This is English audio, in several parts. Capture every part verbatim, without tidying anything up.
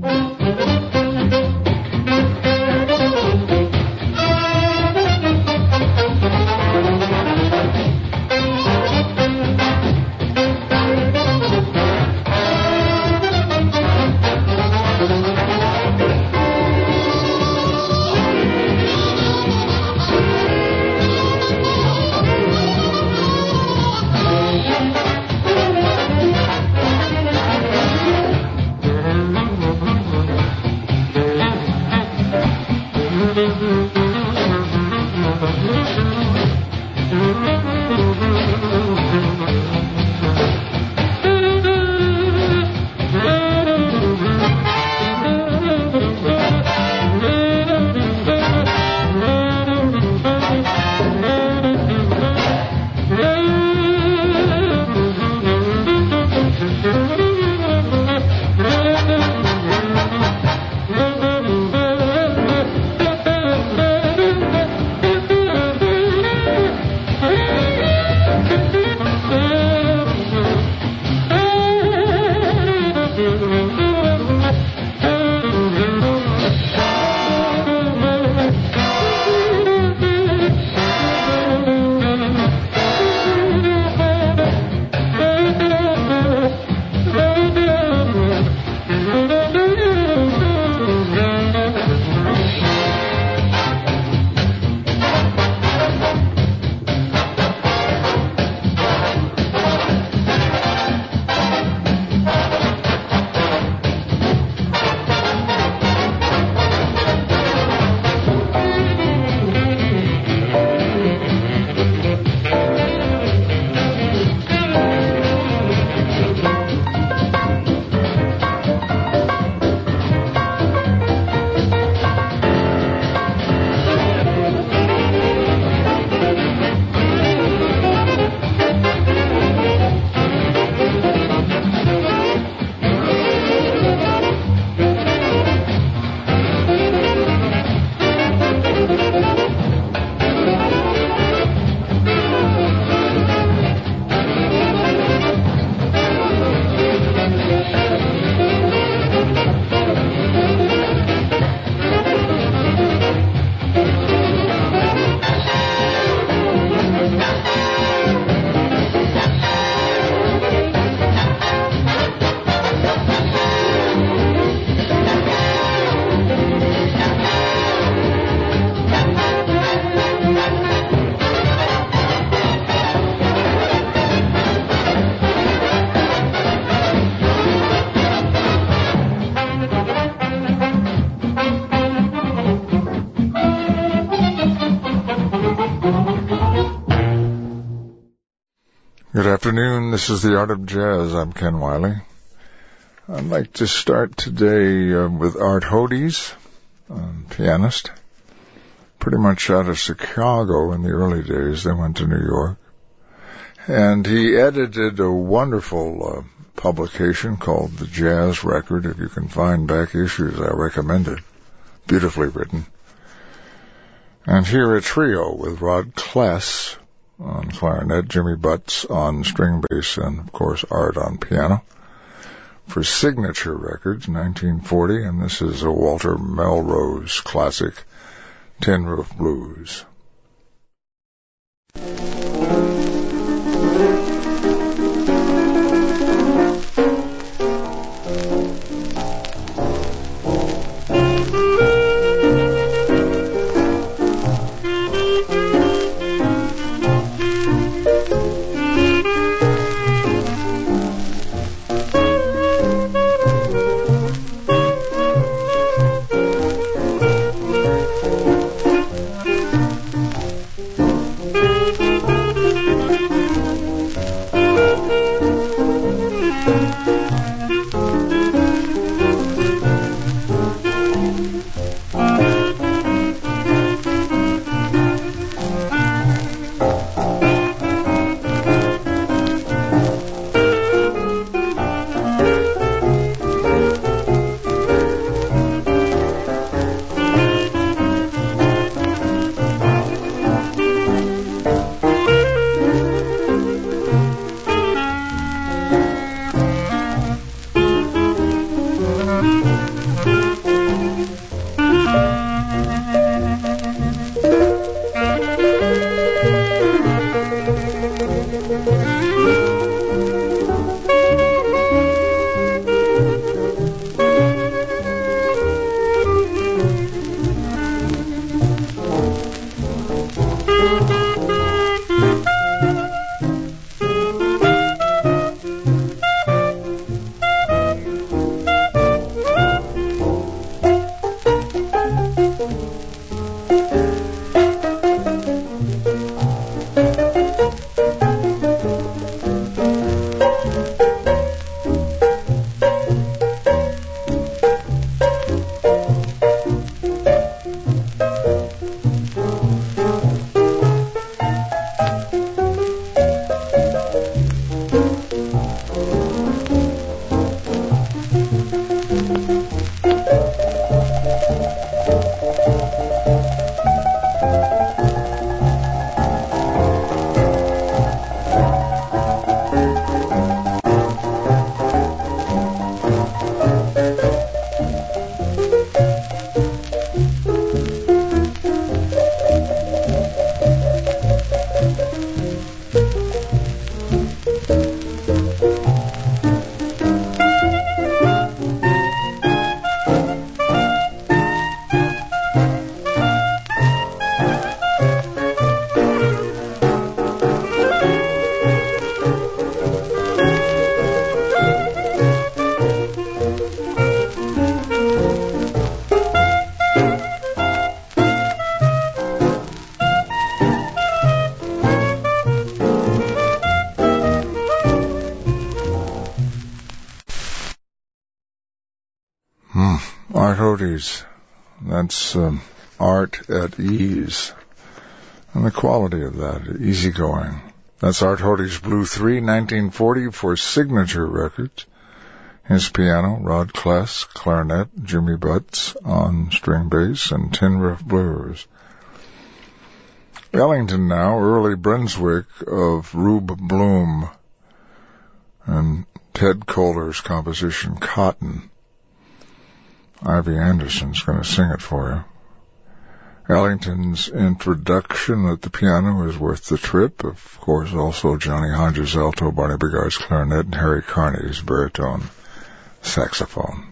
Good afternoon. This is the Art of Jazz. I'm Ken Wiley. I'd like to start today uh, with Art Hodes, um, pianist, pretty much out of Chicago in the early days. They went to New York. And he edited a wonderful uh, publication called The Jazz Record. If you can find back issues, I recommend it. Beautifully written. And here a trio with Rod Kless on clarinet, Jimmy Butts on string bass, and, of course, Art on piano for Signature Records, nineteen forty, and this is a Walter Melrose classic, Tin Roof Blues. Art Hodes. That's um, art at ease. And the quality of that, easygoing. That's Art Hodes Blue three, nineteen forty, for Signature Records. His piano, Rod Kless, clarinet, Jimmy Butts on string bass, and Tin Roof Blues. Ellington now, early Brunswick of Rube Bloom, and Ted Kohler's composition, Cotton. Ivy Anderson's going to sing it for you. Ellington's introduction at the piano is worth the trip. Of course, also Johnny Hodges' alto, Barney Bigard's clarinet, and Harry Carney's baritone saxophone.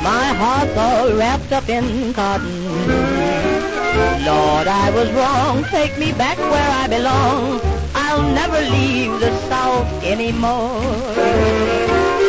My heart's all wrapped up in cotton. Lord, I was wrong. Take me back where I belong. I'll never leave the South anymore.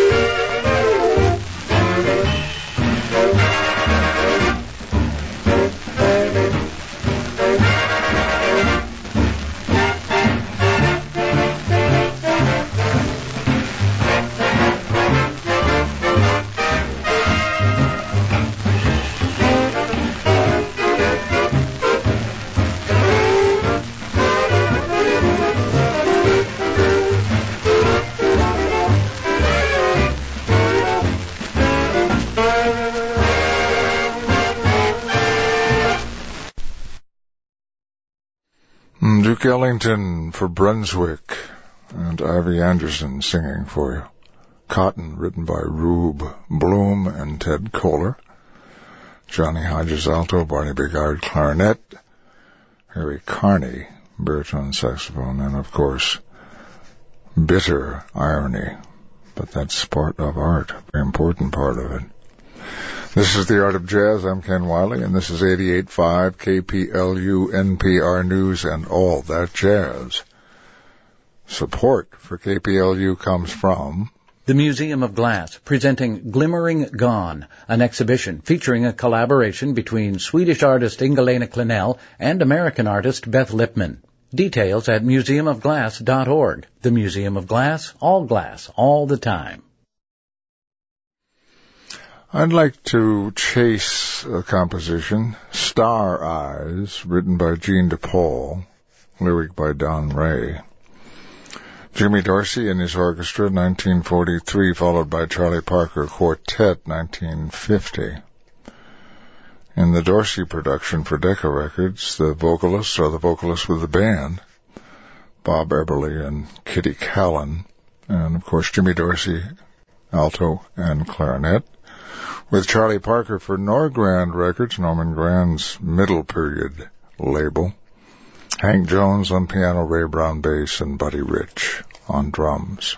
Duke Ellington for Brunswick, and Ivy Anderson singing for you. Cotton, written by Rube Bloom and Ted Kohler. Johnny Hodges alto, Barney Bigard clarinet, Harry Carney baritone saxophone, and of course, bitter irony. But that's part of art, a very important part of it. This is The Art of Jazz. I'm Ken Wiley, and this is eighty-eight point five K P L U N P R News and All That Jazz. Support for K P L U comes from the Museum of Glass, presenting Glimmering Gone, an exhibition featuring a collaboration between Swedish artist Inga-Lena Klenell and American artist Beth Lipman. Details at museum of glass dot org. The Museum of Glass, all glass, all the time. I'd like to chase a composition, Star Eyes, written by Gene DePaul, lyric by Don Ray. Jimmy Dorsey and his orchestra, nineteen forty-three, followed by Charlie Parker Quartet, nineteen fifty. In the Dorsey production for Decca Records, the vocalists are the vocalists with the band, Bob Eberly and Kitty Callan, and of course Jimmy Dorsey, alto and clarinet, with Charlie Parker for Norgrand Records, Norman Grand's middle period label, Hank Jones on piano, Ray Brown bass, and Buddy Rich on drums.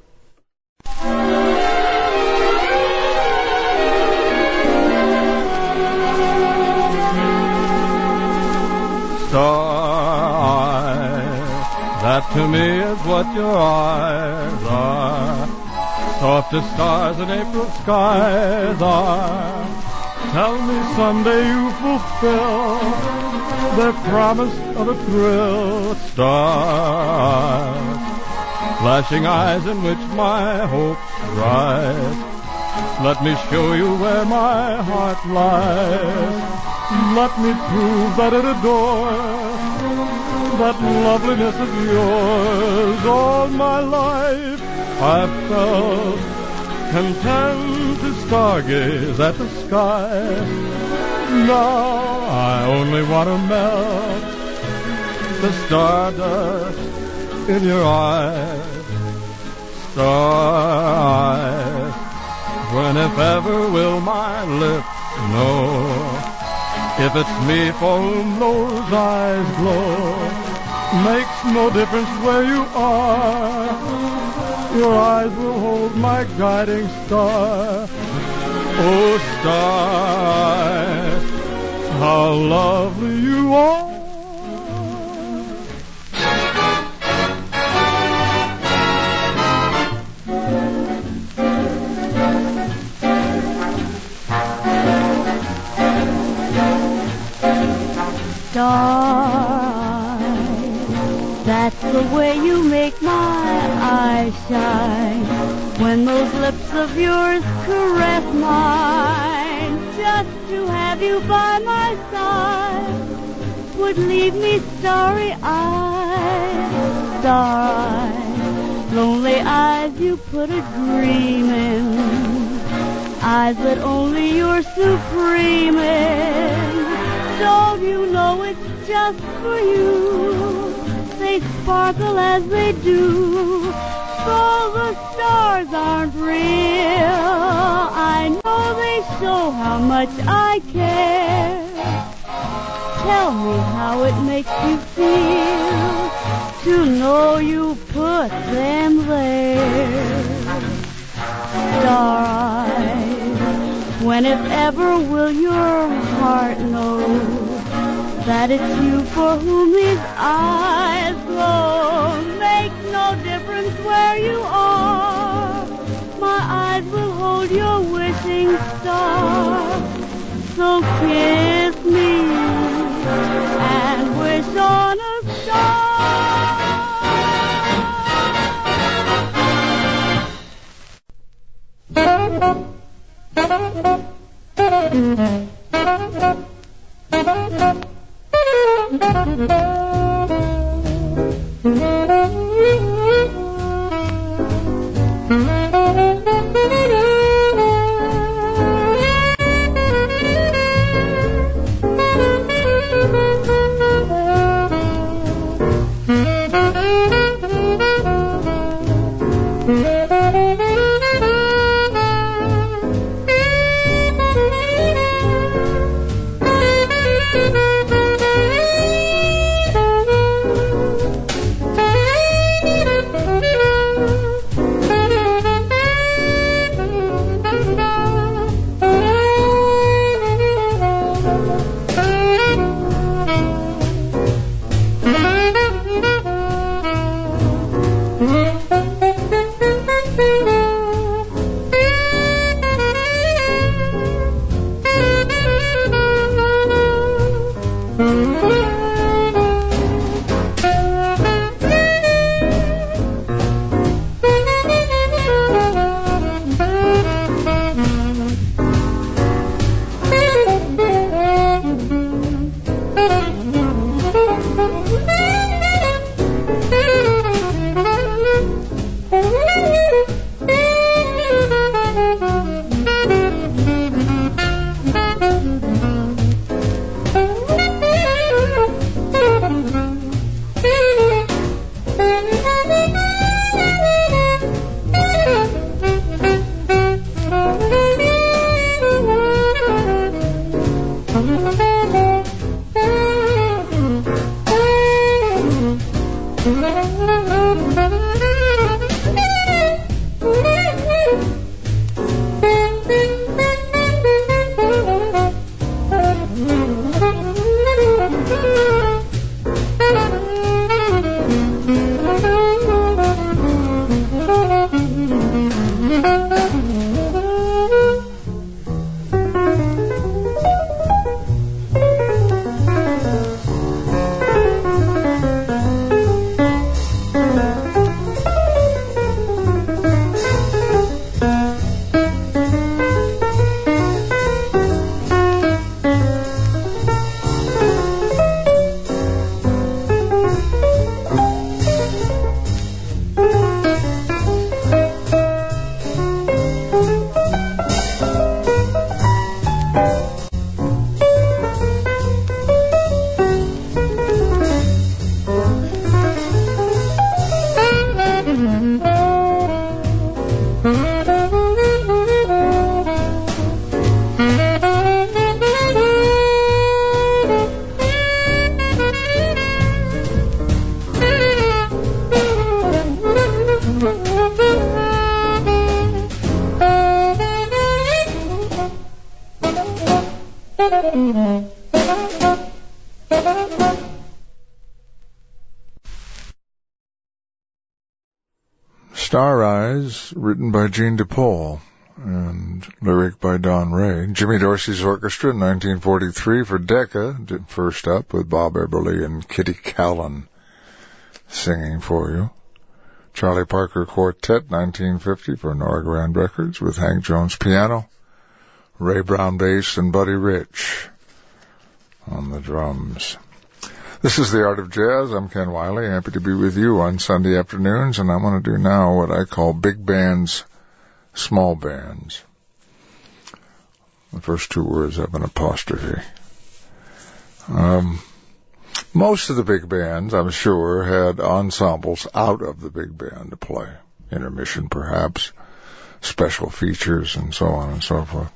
Star eyes, that to me is what your eyes are. Soft as stars in April skies are. Tell me someday you fulfill the promise of a thrill. Stars, flashing eyes in which my hopes rise. Let me show you where my heart lies. Let me prove that it adores that loveliness of yours. All my life I've felt content to stargaze at the sky. Now I only want to melt the stardust in your eyes. Star eyes, when if ever will my lips know if it's me for whom those eyes glow. Makes no difference where you are, your eyes will hold my guiding star. Oh, stars, how lovely you are. Stars, that's the way you make my eyes shine. When those lips of yours caress mine, just to have you by my side would leave me starry-eyed. Star-eyed, lonely eyes you put a dream in, eyes that only you're supreme in. Don't you know it's just for you? They sparkle as they do. Though the stars aren't real, I know they show how much I care. Tell me how it makes you feel to know you put them there. Star eyes, When if ever will your heart know that it's you for whom these eyes glow? Make no difference where you are, my eyes will hold your wishing star. So kiss me and wish on a star. Star Eyes, written by Gene DePaul, and lyric by Don Ray. Jimmy Dorsey's Orchestra in nineteen forty-three for Decca, did first up with Bob Eberly and Kitty Callan singing for you. Charlie Parker Quartet, nineteen fifty for Nora Grand Records with Hank Jones piano, Ray Brown bass, and Buddy Rich on the drums. This is The Art of Jazz. I'm Ken Wiley, happy to be with you on Sunday afternoons, and I'm going to do now what I call big bands, small bands. The first two words have an apostrophe. Um, most of the big bands, I'm sure, had ensembles out of the big band to play. Intermission, perhaps, special features, and so on and so forth.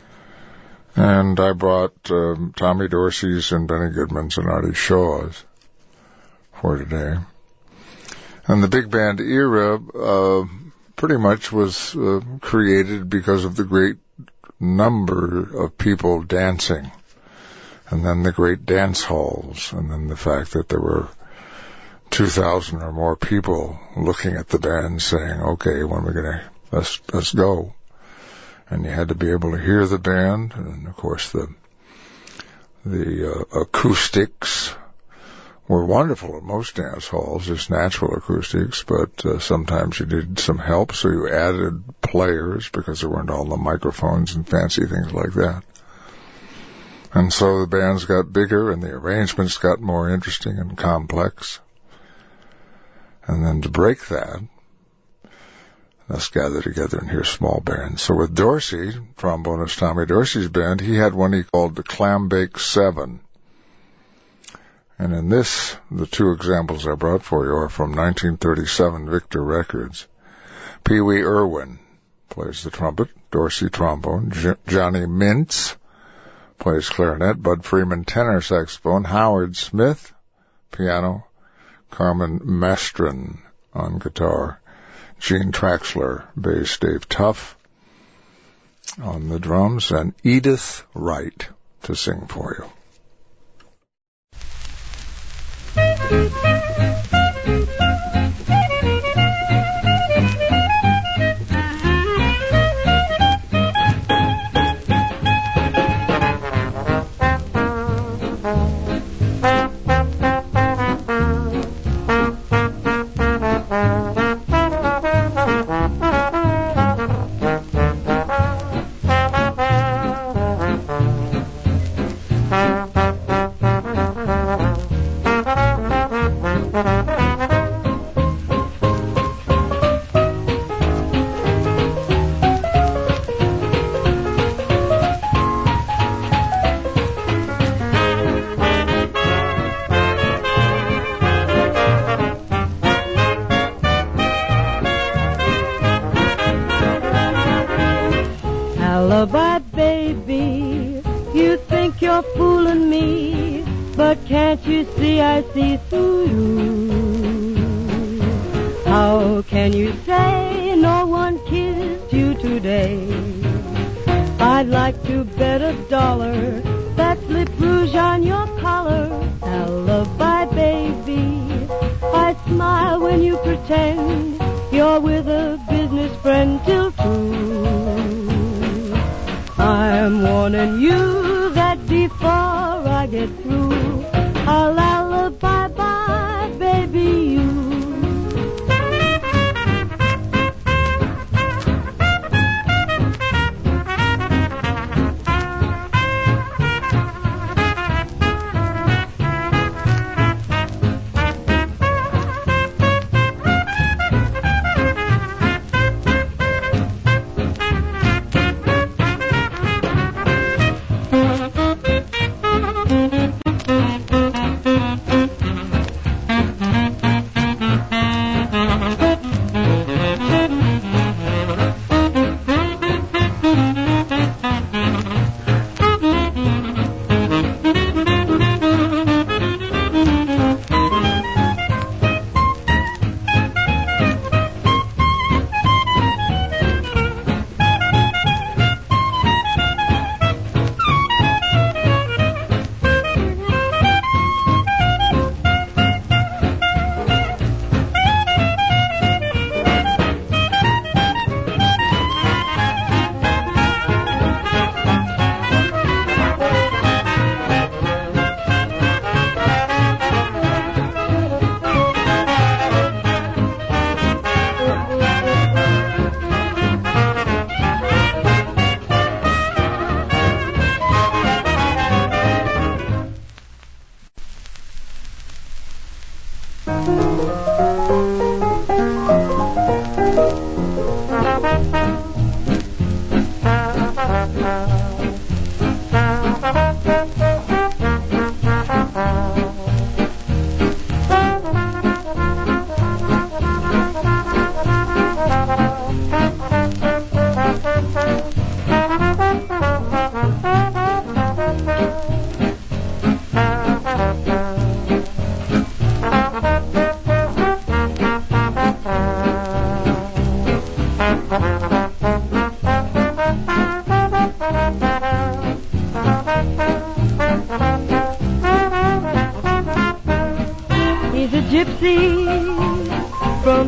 And I brought um, Tommy Dorsey's and Benny Goodman's and Artie Shaw's for today. And the big band era uh, pretty much was uh, created because of the great number of people dancing, and then the great dance halls, and then the fact that there were two thousand or more people looking at the band saying, okay, when we're going to, let's, let's go. And you had to be able to hear the band, and of course the, the uh, acoustics were wonderful at most dance halls, just natural acoustics, but uh, sometimes you needed some help, so you added players because there weren't all the microphones and fancy things like that. And so the bands got bigger and the arrangements got more interesting and complex. And then to break that, let's gather together and hear small bands. So with Dorsey, trombonist Tommy Dorsey's band, he had one he called the Clambake Seven. And in this, the two examples I brought for you are from nineteen thirty-seven Victor Records. Pee Wee Irwin plays the trumpet, Dorsey trombone, J- Johnny Mintz plays clarinet, Bud Freeman tenor saxophone, Howard Smith piano, Carmen Mastron on guitar, Gene Traxler bass, Dave Tuff on the drums, and Edith Wright to sing for you.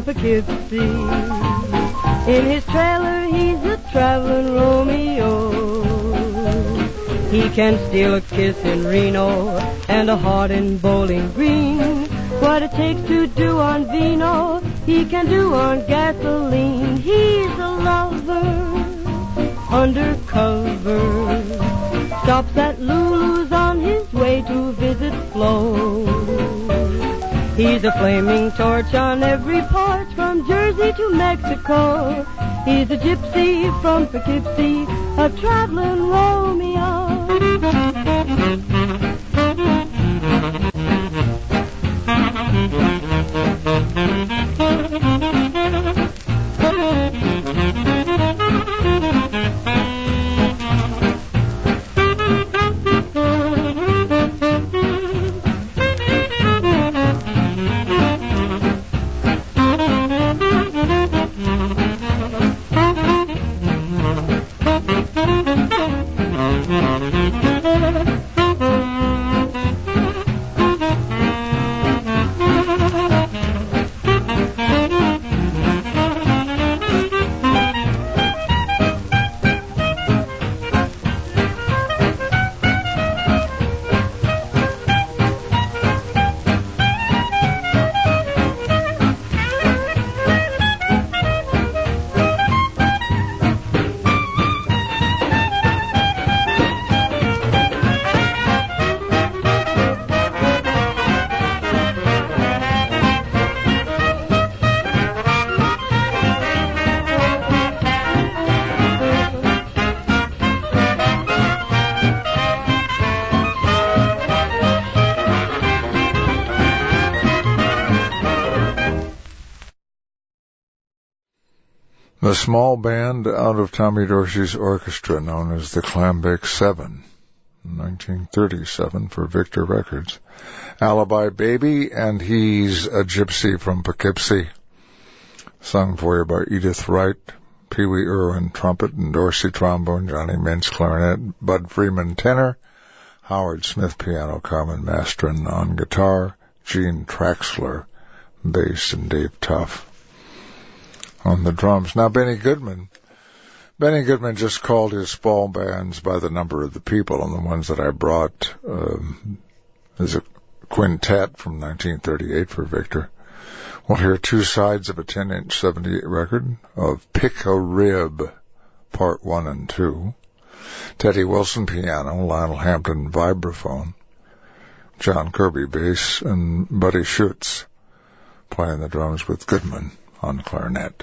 Poughkeepsie. In his trailer he's a traveling Romeo. He can steal a kiss in Reno and a heart in Bowling Green. What it takes to do on vino, he can do on gasoline. He's a lover, undercover. Stops at Lulu's on his way to visit Flo. He's a flaming torch on every porch from Jersey to Mexico. He's a gypsy from Poughkeepsie, a traveling Romeo. The small band out of Tommy Dorsey's orchestra known as the Clambake Seven, nineteen thirty-seven for Victor Records. Alibi Baby and He's a Gypsy from Poughkeepsie, sung for you by Edith Wright, Pee Wee Irwin trumpet and Dorsey trombone, Johnny Mintz clarinet, Bud Freeman tenor, Howard Smith piano, Carmen Mastron on guitar, Gene Traxler bass, and Dave Tuff on the drums. Now, Benny Goodman, Benny Goodman just called his small bands by the number of the people, and the ones that I brought um, is a quintet from nineteen thirty-eight for Victor. We'll hear two sides of a ten-inch seventy-eight record of Pick a Rib, Part one and two. Teddy Wilson piano, Lionel Hampton vibraphone, John Kirby bass, and Buddy Schutz playing the drums with Goodman on clarinet.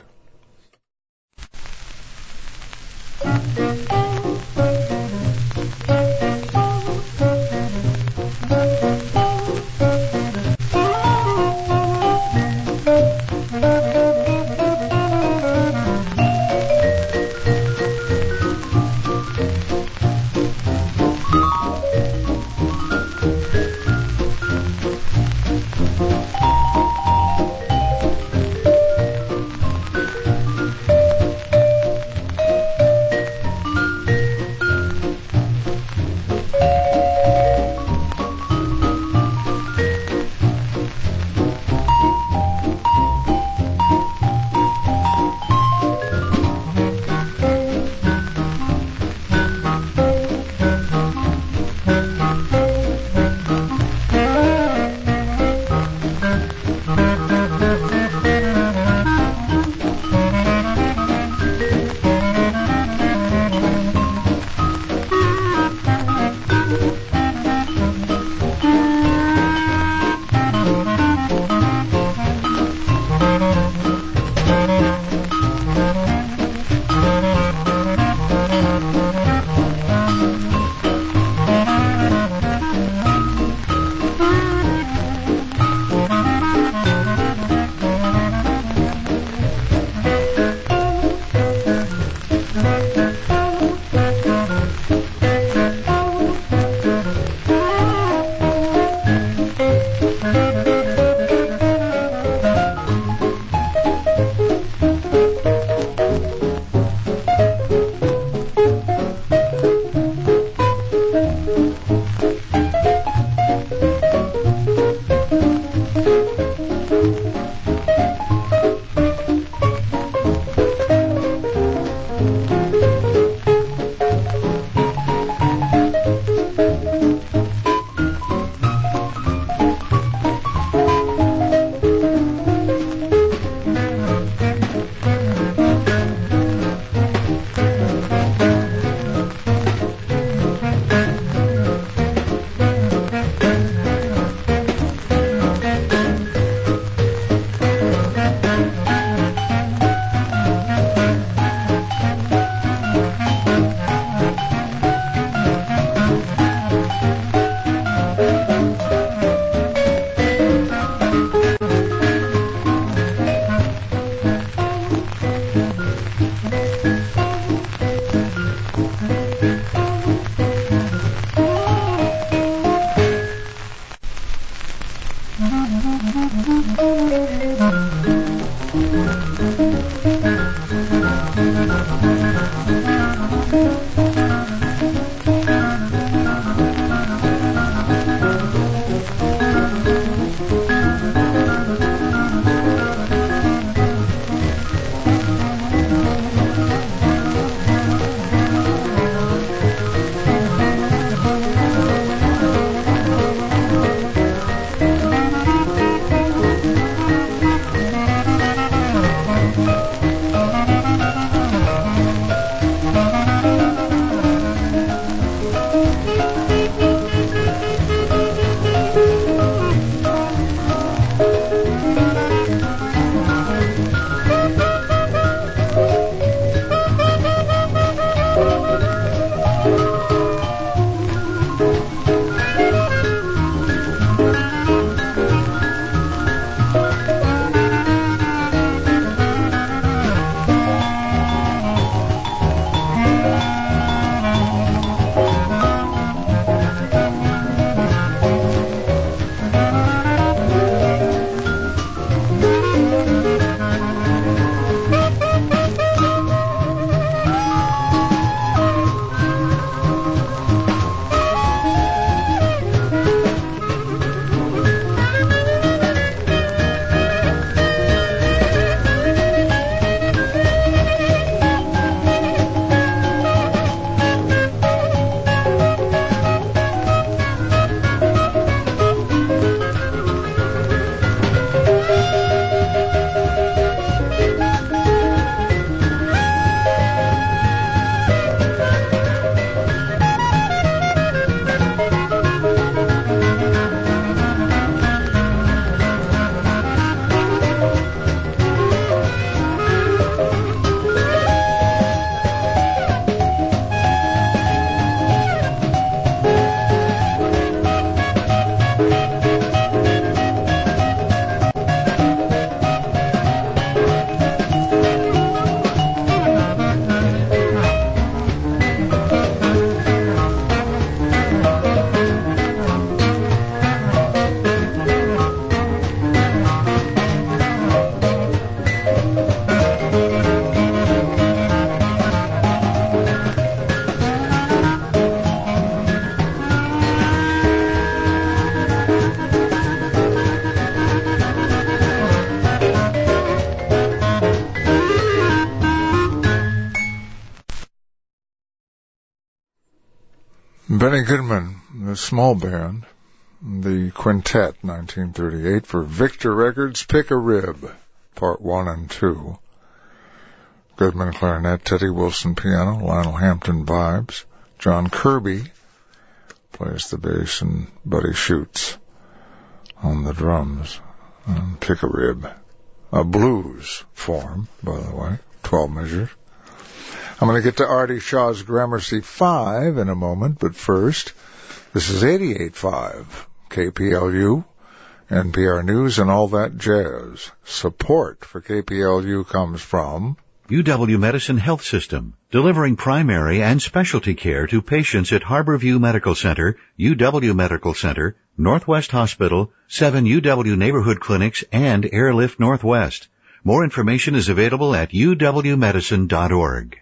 Benny Goodman, the small band, the Quintet, nineteen thirty-eight, for Victor Records, Pick a Rib, Part one and two. Goodman clarinet, Teddy Wilson piano, Lionel Hampton vibes. John Kirby plays the bass, and Buddy Schutz on the drums. And Pick a Rib, a blues form, by the way, twelve measures. I'm going to get to Artie Shaw's Gramercy five in a moment, but first, this is eighty-eight point five, K P L U, N P R News, and all that jazz. Support for K P L U comes from U W Medicine Health System, delivering primary and specialty care to patients at Harborview Medical Center, U W Medical Center, Northwest Hospital, seven U W Neighborhood Clinics, and Airlift Northwest. More information is available at u w medicine dot org.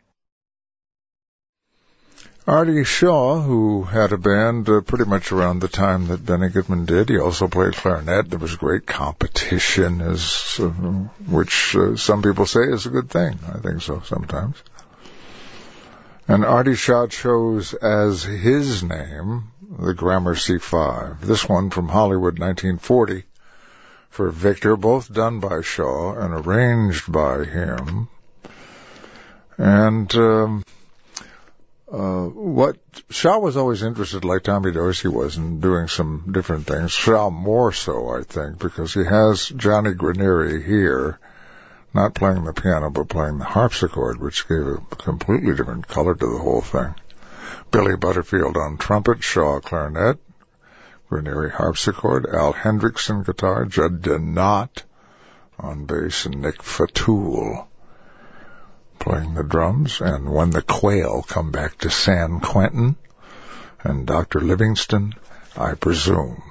Artie Shaw, who had a band uh, pretty much around the time that Benny Goodman did. He also played clarinet. There was great competition, as uh, which uh, some people say is a good thing. I think so sometimes. And Artie Shaw chose as his name the Gramercy Five. This one from Hollywood, nineteen forty, for Victor, both done by Shaw and arranged by him. And um Uh, what Shaw was always interested, like Tommy Dorsey was, in doing some different things. Shaw more so, I think, because he has Johnny Granieri here, not playing the piano, but playing the harpsichord, which gave a completely different color to the whole thing. Billy Butterfield on trumpet, Shaw clarinet, Granieri harpsichord, Al Hendrickson guitar, Judd Denott on bass, and Nick Fatoul playing the drums. And When the Quail Come Back to San Quentin, and Doctor Livingston, I Presume.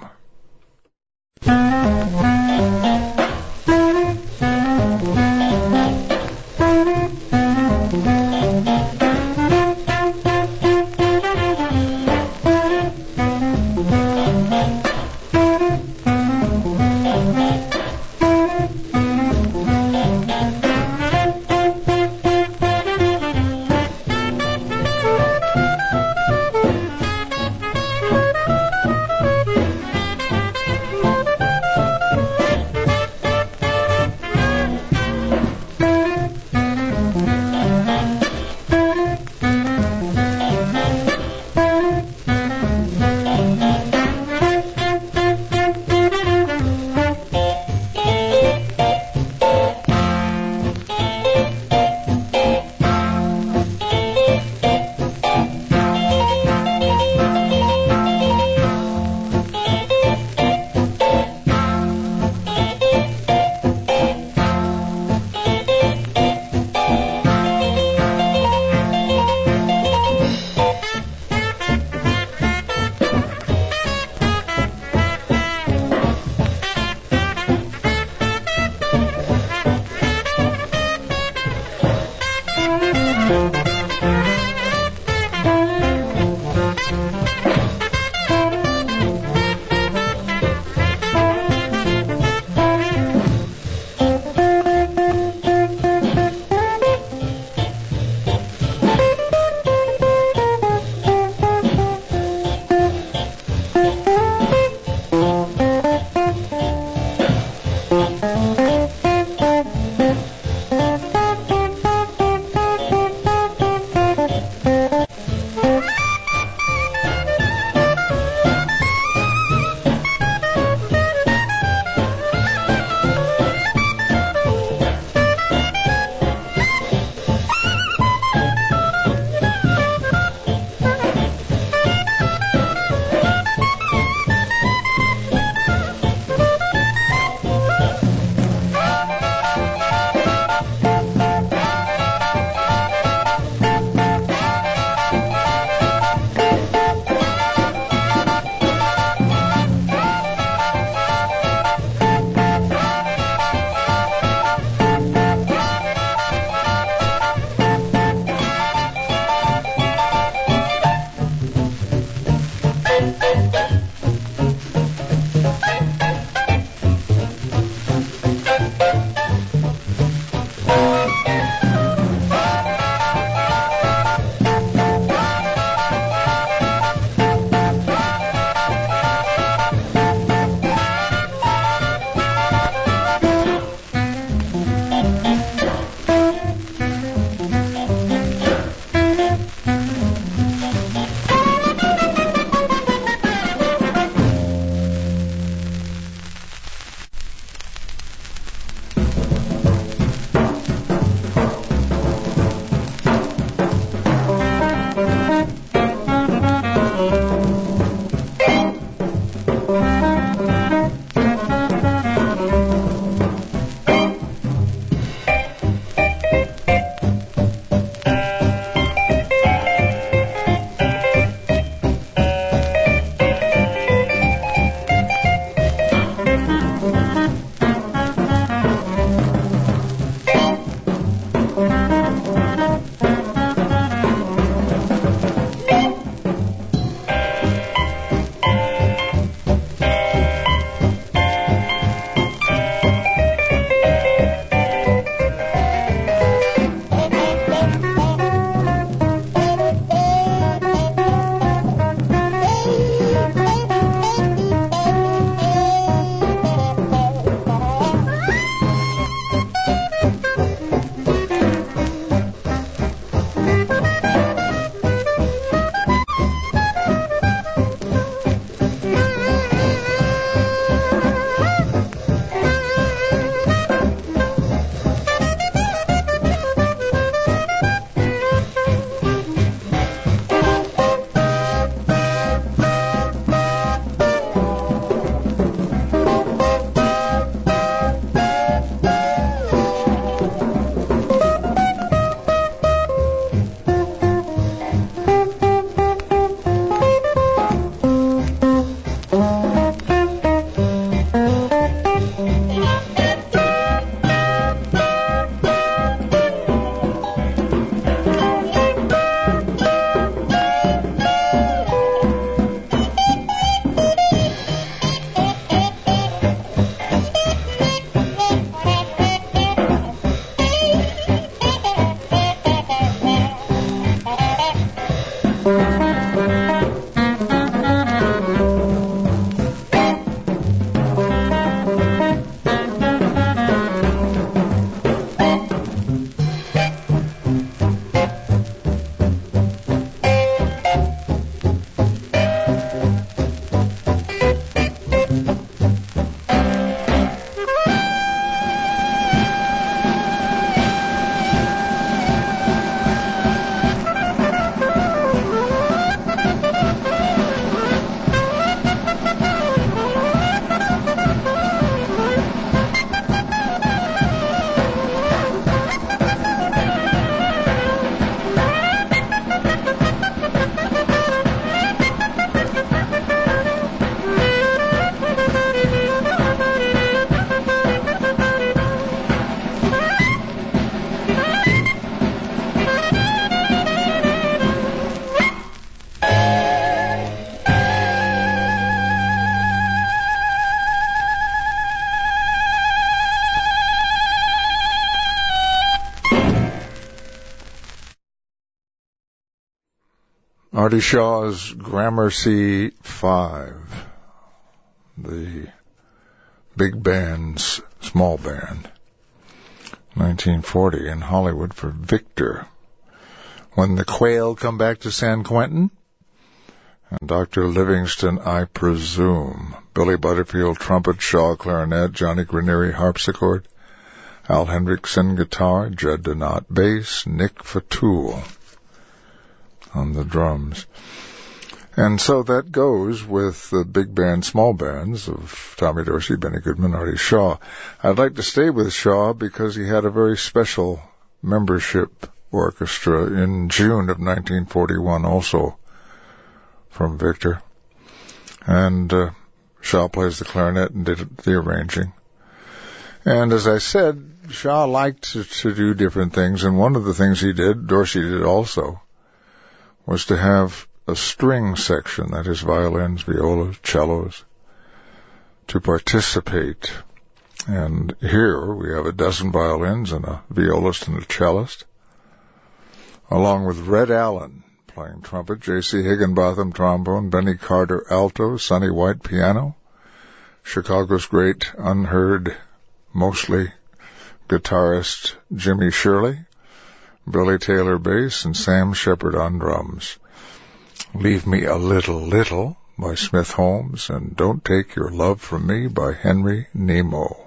Artie Shaw's Gramercy Five, the big band's small band, nineteen forty in Hollywood for Victor. When the Quail Come Back to San Quentin, and Doctor Livingston, I Presume. Billy Butterfield, trumpet, Shaw, clarinet, Johnny Granieri, harpsichord, Al Hendrickson, guitar, Judd Donat, bass, Nick Fatul on the drums. And so that goes with the big band, small bands of Tommy Dorsey, Benny Goodman, Artie Shaw. I'd like to stay with Shaw because he had a very special membership orchestra in June of nineteen forty-one, also from Victor. And uh, Shaw plays the clarinet and did the arranging. And as I said, Shaw liked to, to do different things, and one of the things he did, Dorsey did also, was to have a string section, that is violins, violas, cellos, to participate. And here we have a dozen violins and a violist and a cellist, along with Red Allen playing trumpet, J C Higginbotham trombone, Benny Carter alto, Sonny White piano, Chicago's great unheard, mostly guitarist Jimmy Shirley, Billy Taylor bass, and Sam Shepard on drums. Leave Me a Little Little by Smith Holmes, and Don't Take Your Love From Me by Henry Nemo.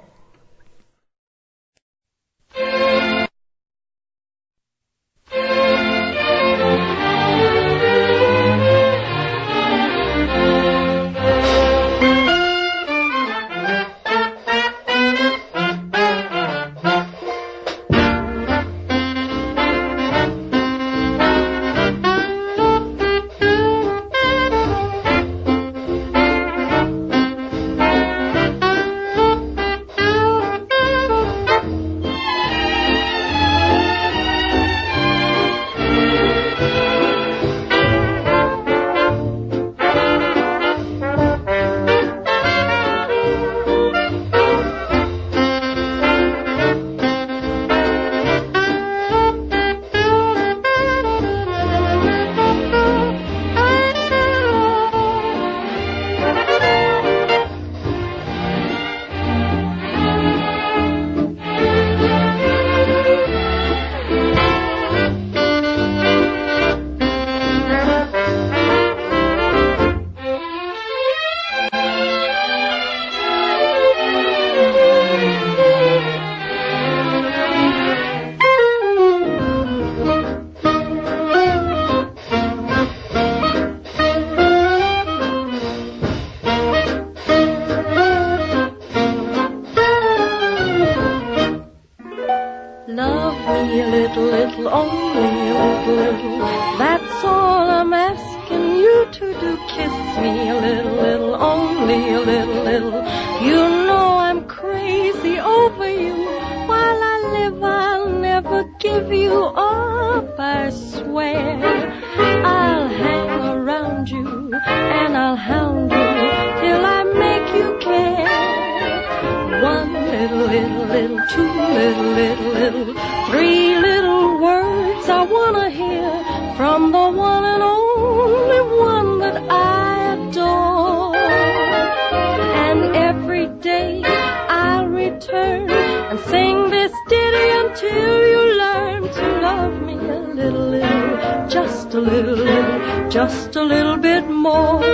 Just a little bit more.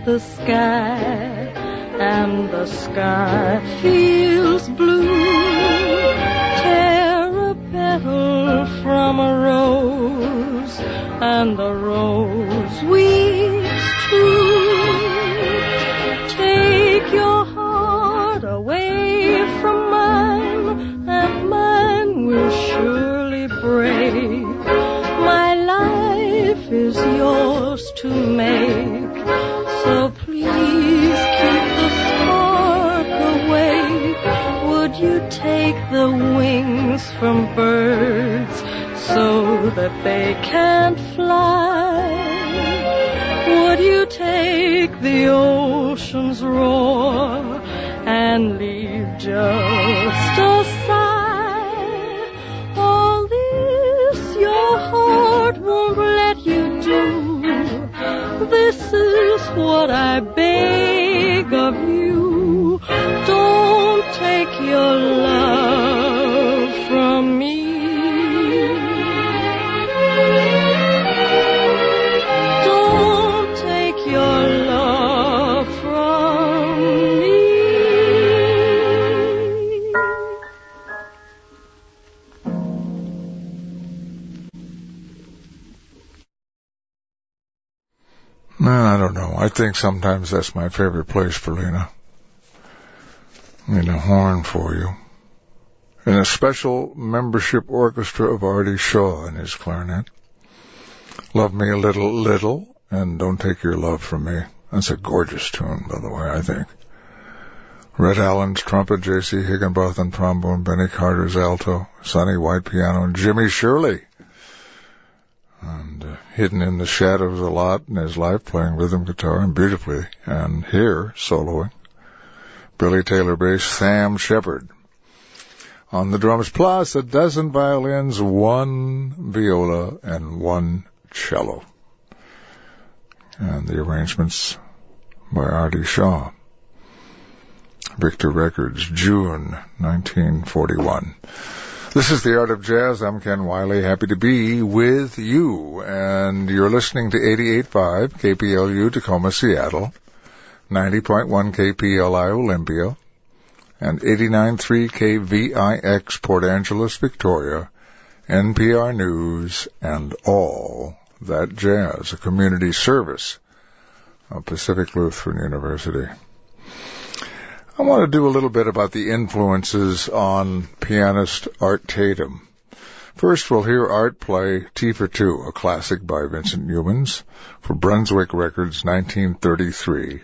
the sky, and the sky feels blue. Tear a petal from a rose, and the rose weeps too. Take your heart away from mine, and mine will surely break. My life is yours to make, so please keep the spark away. Would you take the wings from birds so that they can't fly? Would you take the ocean's roar and leave just a sigh? All this your heart won't let you do. This is what I beg of you. Don't take your love from me. Don't take your love from me. Man, I don't know. I think sometimes that's my favorite place for Lena. I mean, a horn for you. And a special membership orchestra of Artie Shaw and his clarinet. Love Me a Little, Little, and Don't Take Your Love From Me. That's a gorgeous tune, by the way, I think. Red Allen's trumpet, J C Higginbotham trombone, Benny Carter's alto, Sonny White piano, and Jimmy Shirley. And uh, hidden in the shadows a lot in his life, playing rhythm guitar and beautifully. And here, soloing, Billy Taylor bass, Sam Shepard. On the drums, plus a dozen violins, one viola, and one cello. And the arrangements by Artie Shaw. Victor Records, June nineteen forty-one. This is The Art of Jazz. I'm Ken Wiley, happy to be with you. And you're listening to eighty-eight point five K P L U Tacoma, Seattle, ninety point one K P L I Olympia, and eighty-nine point three K V I X Port Angeles, Victoria, N P R News, and All That Jazz, a community service of Pacific Lutheran University. I want to do a little bit about the influences on pianist Art Tatum. First, we'll hear Art play Tea for Two, a classic by Vincent Youmans, for Brunswick Records, nineteen thirty-three.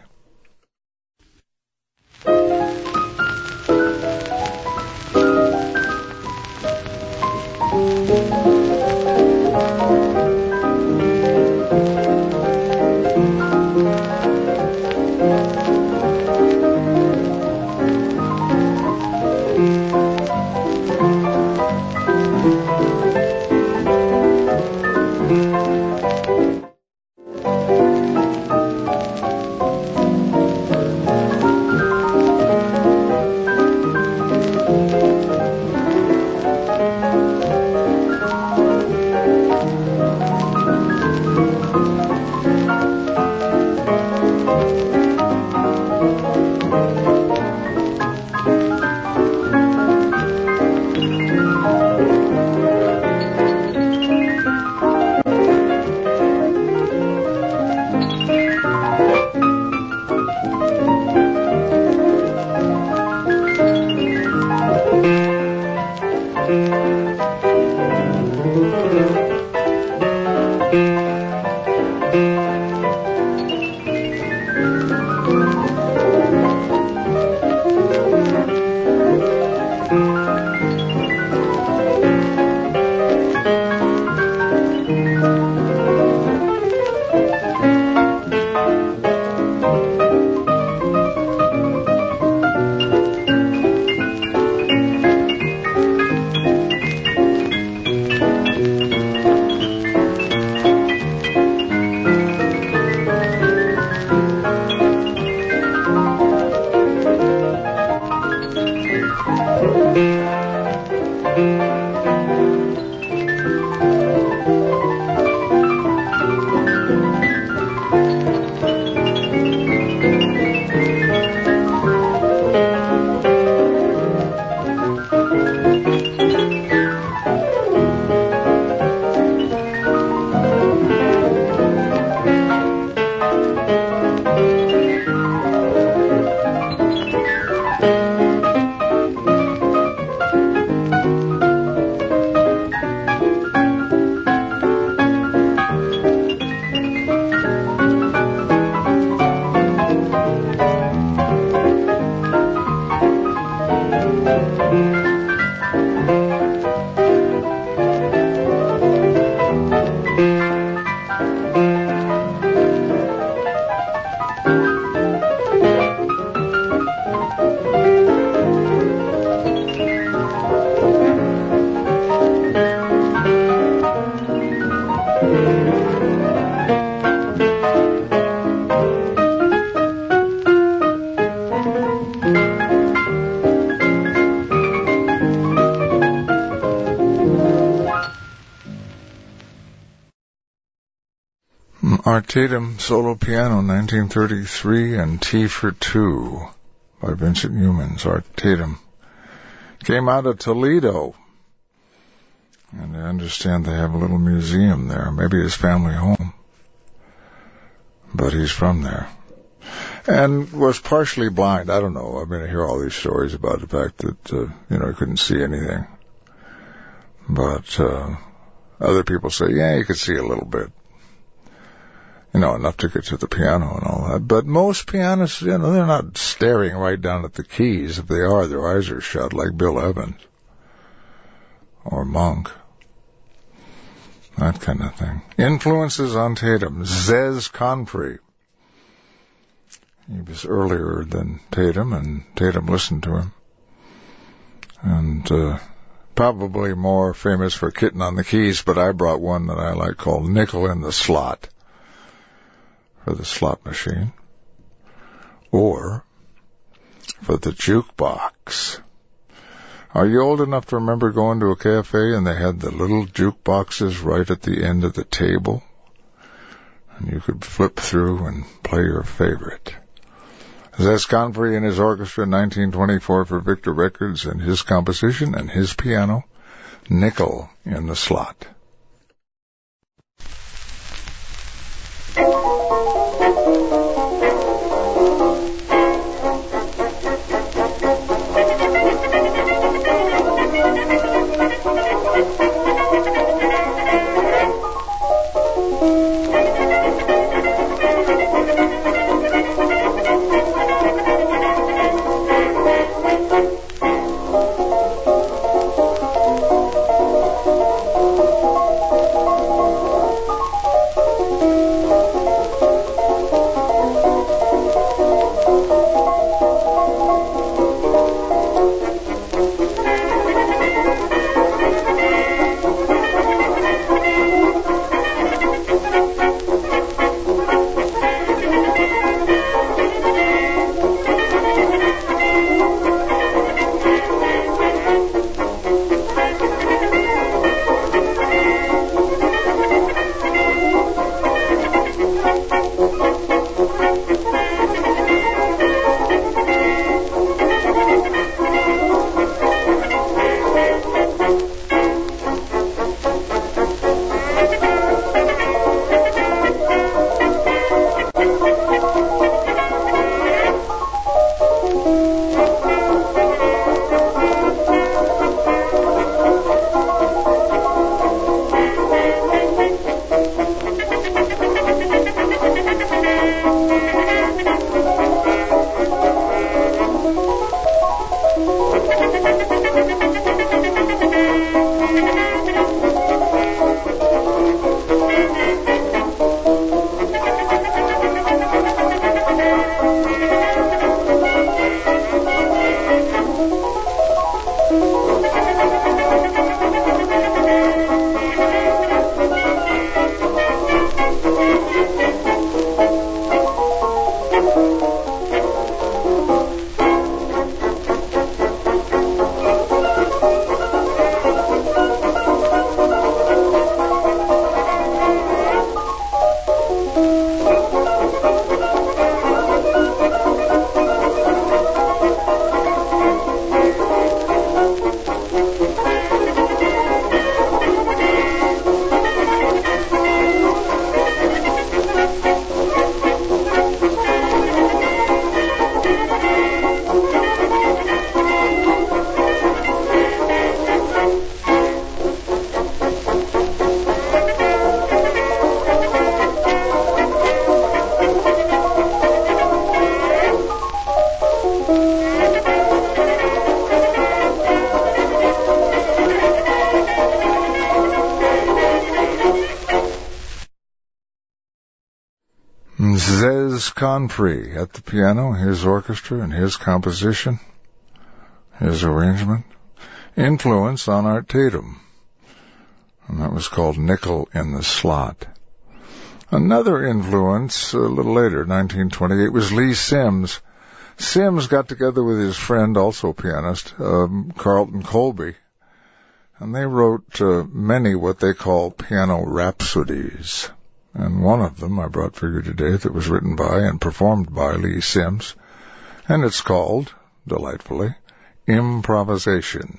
Art Tatum, solo piano, nineteen thirty-three, and Tea for Two by Vincent Youmans. Art Tatum came out of Toledo, and I understand they have a little museum there, maybe his family home, but he's from there. And was partially blind. I don't know. I mean, I hear all these stories about the fact that, uh, you know, he couldn't see anything. But uh, other people say, yeah, you could see a little bit. You know, enough to get to the piano and all that. But most pianists, you know, they're not staring right down at the keys. If they are, their eyes are shut, like Bill Evans or Monk. That kind of thing. Influences on Tatum. Zez Confrey. He was earlier than Tatum, and Tatum listened to him. And uh, probably more famous for Kitten on the Keys, but I brought one that I like called Nickel in the Slot for the slot machine, or for the jukebox. Are you old enough to remember going to a cafe and they had the little jukeboxes right at the end of the table? And you could flip through and play your favorite. Zez Confrey and his orchestra, nineteen twenty-four for Victor Records, and his composition and his piano, Nickel in the Slot. Zez Confrey at the piano, his orchestra and his composition, his arrangement. Influence on Art Tatum, and that was called Nickel in the Slot. Another influence, a little later, nineteen twenty-eight, was Lee Sims. Sims got together with his friend, also pianist, um, Carlton Colby, and they wrote uh, many what they call piano rhapsodies. and one of them I brought for you today that was written by and performed by Lee Sims, and it's called, delightfully, Improvisation.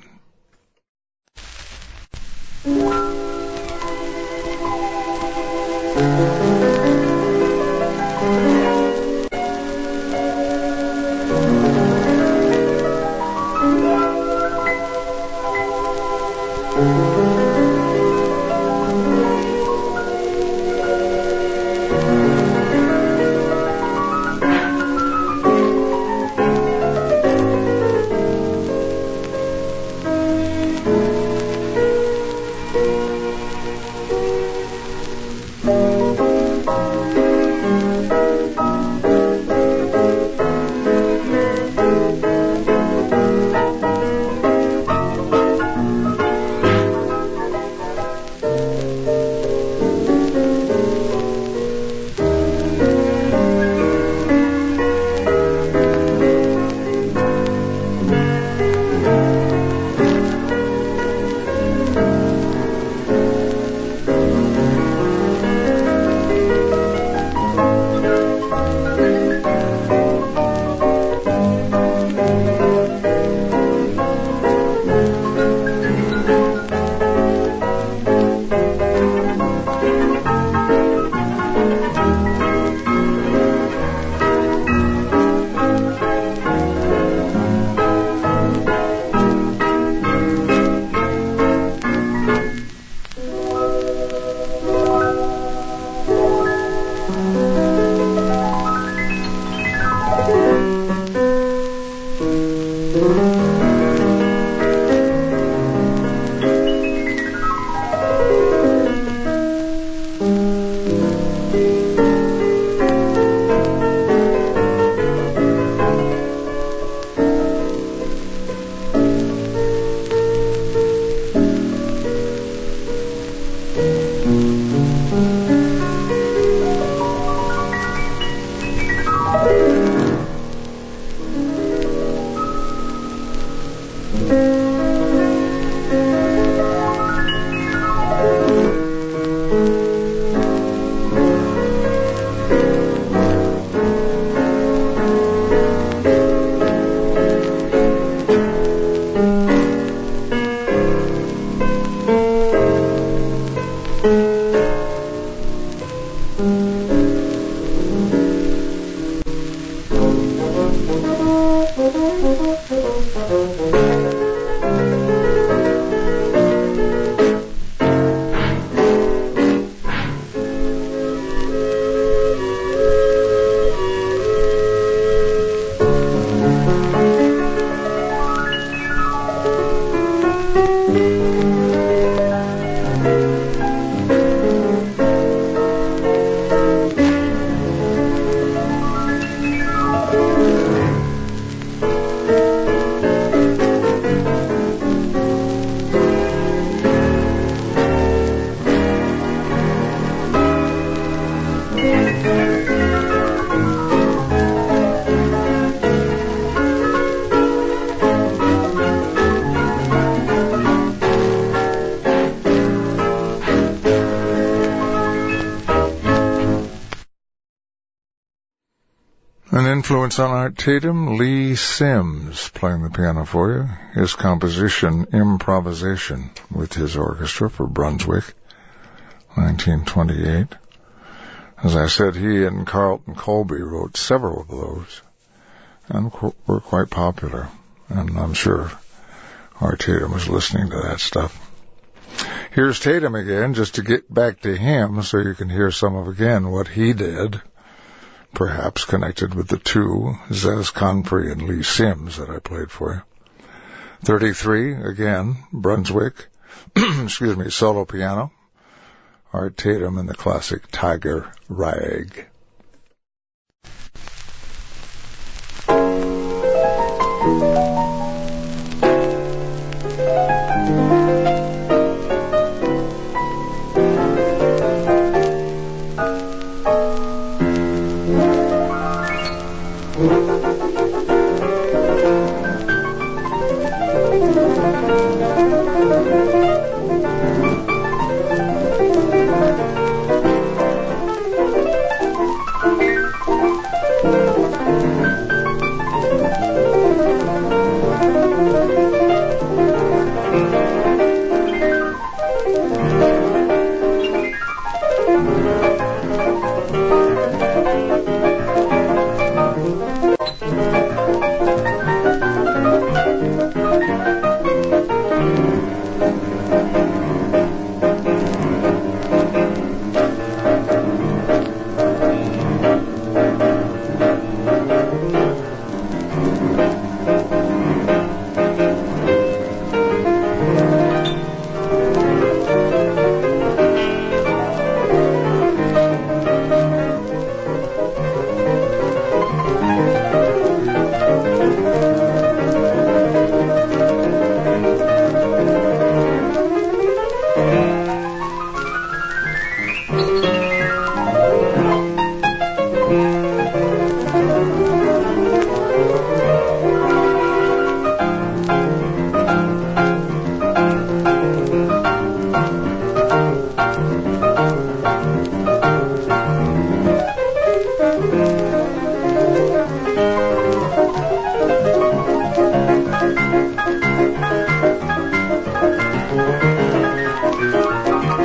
An influence on Art Tatum, Lee Sims playing the piano for you. His composition, Improvisation, with his orchestra for Brunswick, nineteen twenty-eight. As I said, he and Carlton Colby wrote several of those and were quite popular. And I'm sure Art Tatum was listening to that stuff. Here's Tatum again, just to get back to him so you can hear some of, again, what he did, perhaps connected with the two, Zez Confrey and Lee Sims that I played for you. thirty-three, again, Brunswick, excuse me, solo piano, Art Tatum and the classic Tiger Rag.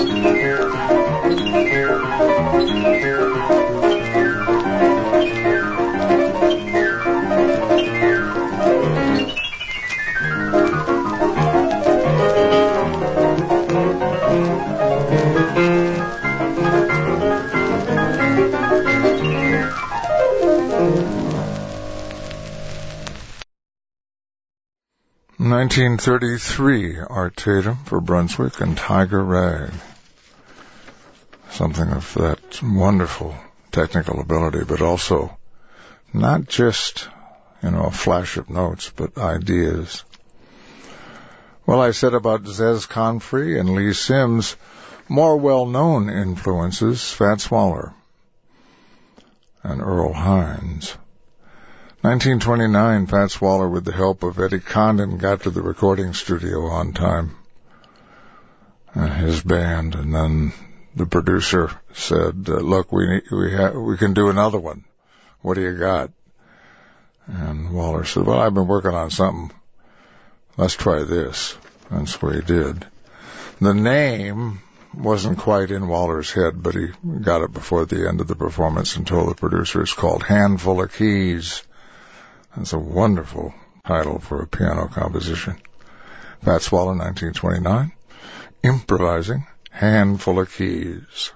nineteen thirty-three, Art Tatum for Brunswick and Tiger Rag. Something of that wonderful technical ability, but also not just, you know, a flash of notes, but ideas. Well, I said about Zez Confrey and Lee Sims, more well-known influences, Fats Waller and Earl Hines. nineteen twenty-nine, Fats Waller, with the help of Eddie Condon, got to the recording studio on time, uh, his band, and then the producer said, uh, look, we need, we ha- we can do another one. What do you got? And Waller said, well, I've been working on something. Let's try this. That's what he did. The name wasn't quite in Waller's head, but he got it before the end of the performance and told the producer it's called Handful of Keys. That's a wonderful title for a piano composition. Fats Waller, nineteen twenty-nine, improvising Handful of Keys.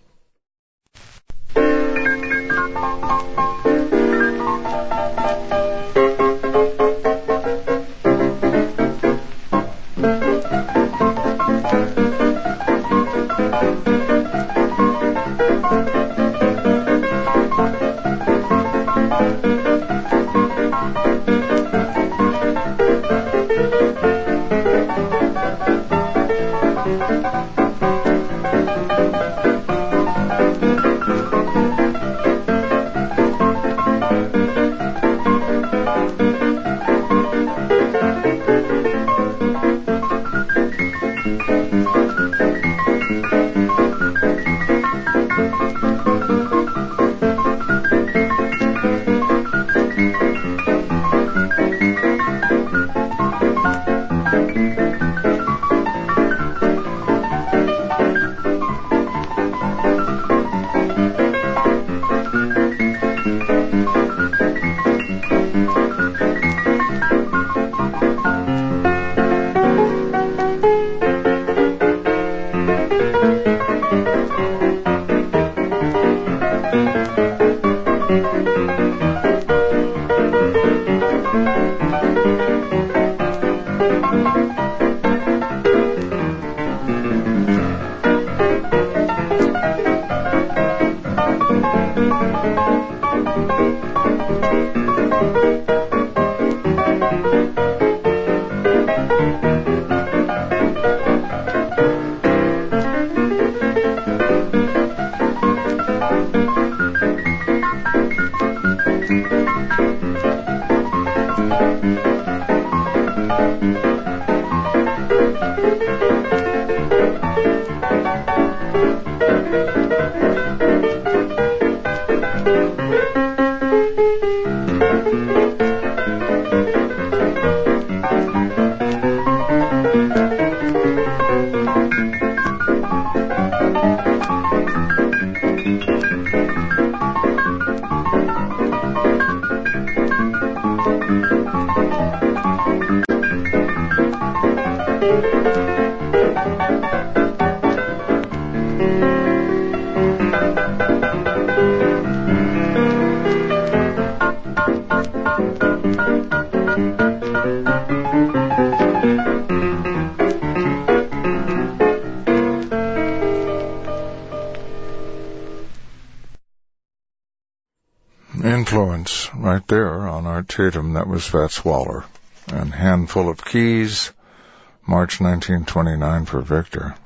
Influence right there on Art Tatum. That was Fats Waller. And Handful of Keys, March nineteen twenty-nine for Victor.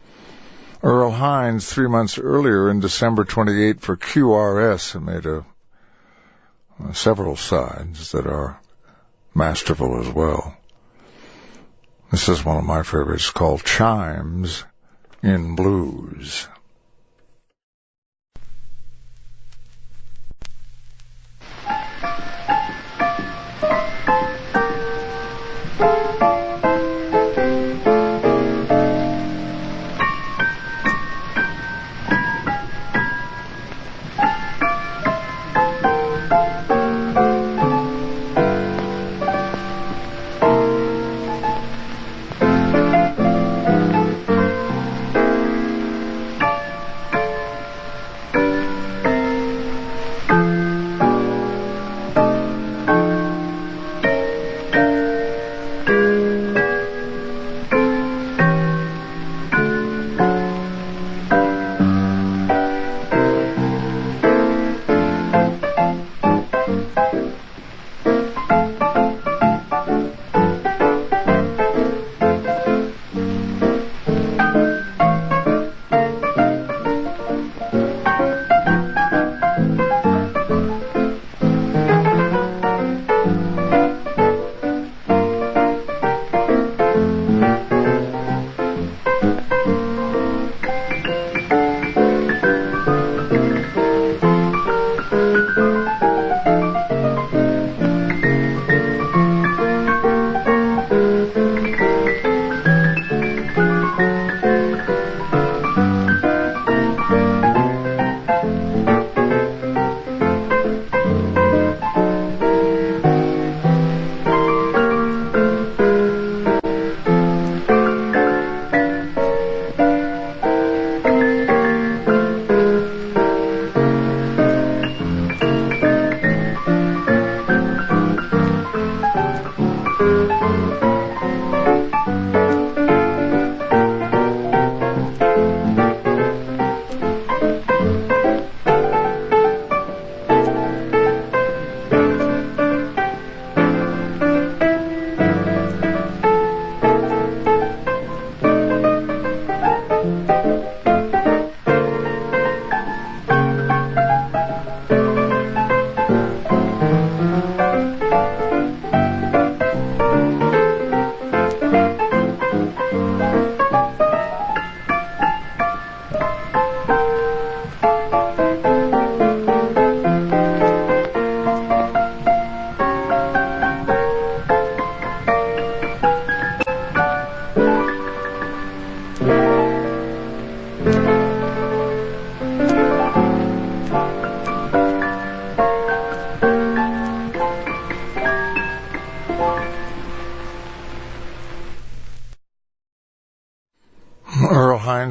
Earl Hines, three months earlier in December twenty-eighth for Q R S, made a, uh, several sides that are masterful as well. This is one of my favorites called Chimes in Blues.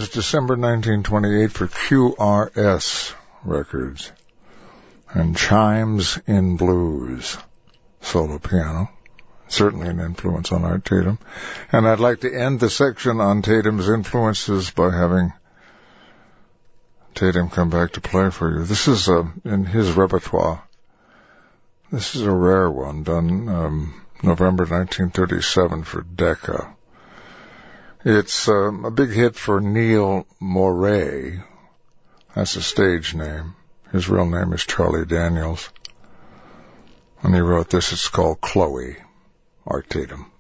December nineteen twenty-eight for Q R S Records. And Chimes in Blues, solo piano. Certainly an influence on Art Tatum. And I'd like to end the section on Tatum's influences by having Tatum come back to play for you. This is uh, in his repertoire. This is a rare one, done um, November nineteen thirty-seven for Decca. It's um, a big hit for Neil Moray. That's a stage name. His real name is Charlie Daniels. And he wrote this. It's called Chloe. Art Tatum.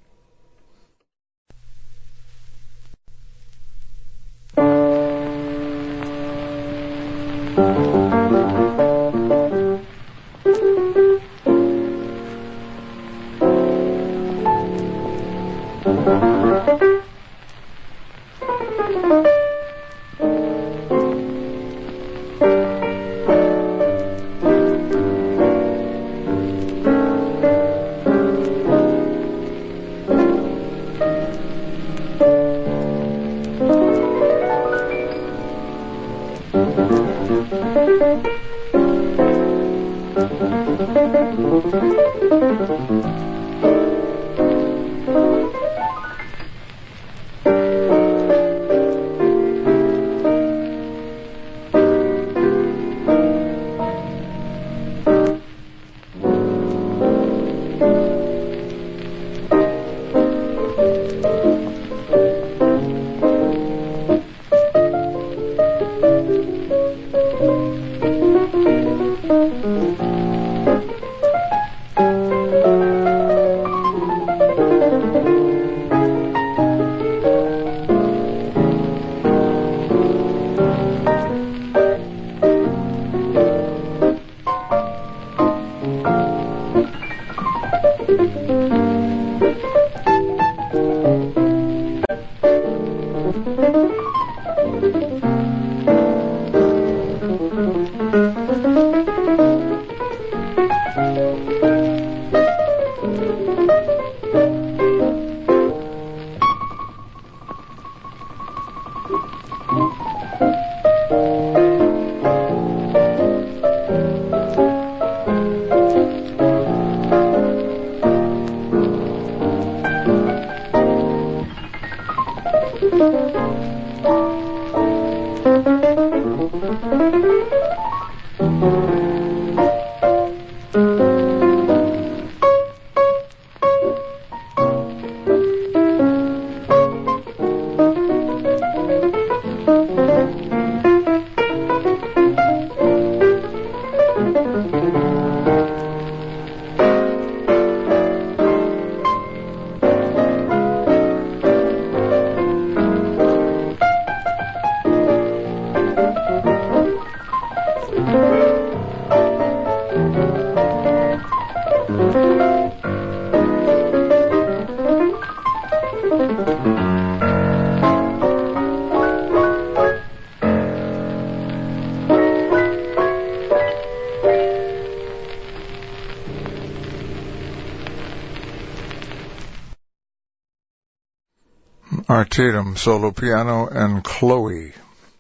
Art Tatum, solo piano, and Chloe,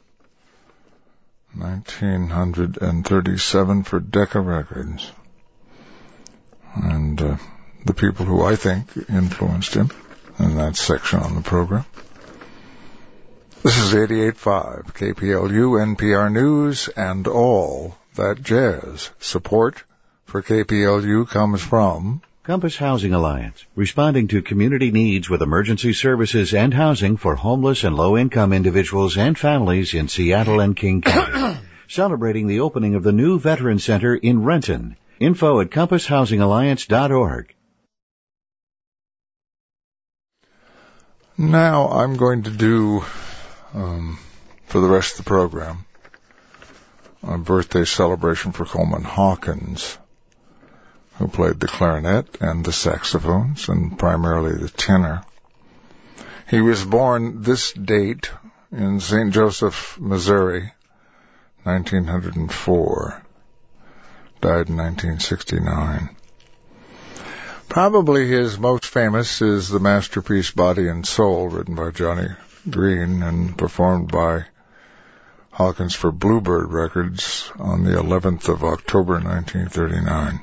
nineteen thirty-seven for Decca Records. And uh, the people who I think influenced him in that section on the program. This is eighty-eight point five K P L U, N P R News, and all that jazz. Support for K P L U comes from Compass Housing Alliance, responding to community needs with emergency services and housing for homeless and low-income individuals and families in Seattle and King County. Celebrating the opening of the new Veteran Center in Renton. Info at compass housing alliance dot org. Now I'm going to do, um, for the rest of the program, a birthday celebration for Coleman Hawkins, who played the clarinet and the saxophones, and primarily the tenor. He was born this date in Saint Joseph, Missouri, nineteen oh four. Died in nineteen sixty-nine. Probably his most famous is the masterpiece Body and Soul, written by Johnny Green and performed by Hawkins for Bluebird Records on the eleventh of October, nineteen thirty-nine.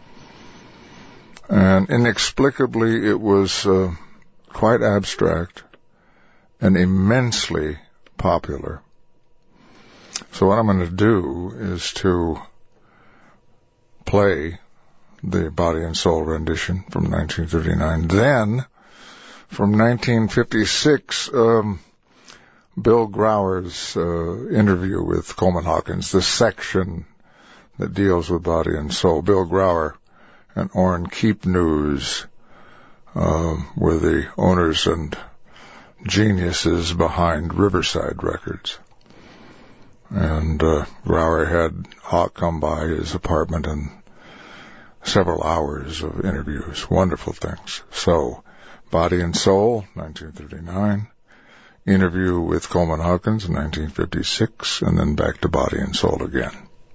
And inexplicably, it was uh, quite abstract and immensely popular. So what I'm going to do is to play the Body and Soul rendition from nineteen thirty-nine. Then, from nineteen fifty-six, um, Bill Grauer's uh, interview with Coleman Hawkins, the section that deals with Body and Soul. Bill Grauer and Orrin Keep News uh, were the owners and geniuses behind Riverside Records. And uh, Grauer had Hawk come by his apartment and several hours of interviews, wonderful things. So, Body and Soul, nineteen thirty-nine, interview with Coleman Hawkins in nineteen fifty-six, and then back to Body and Soul again.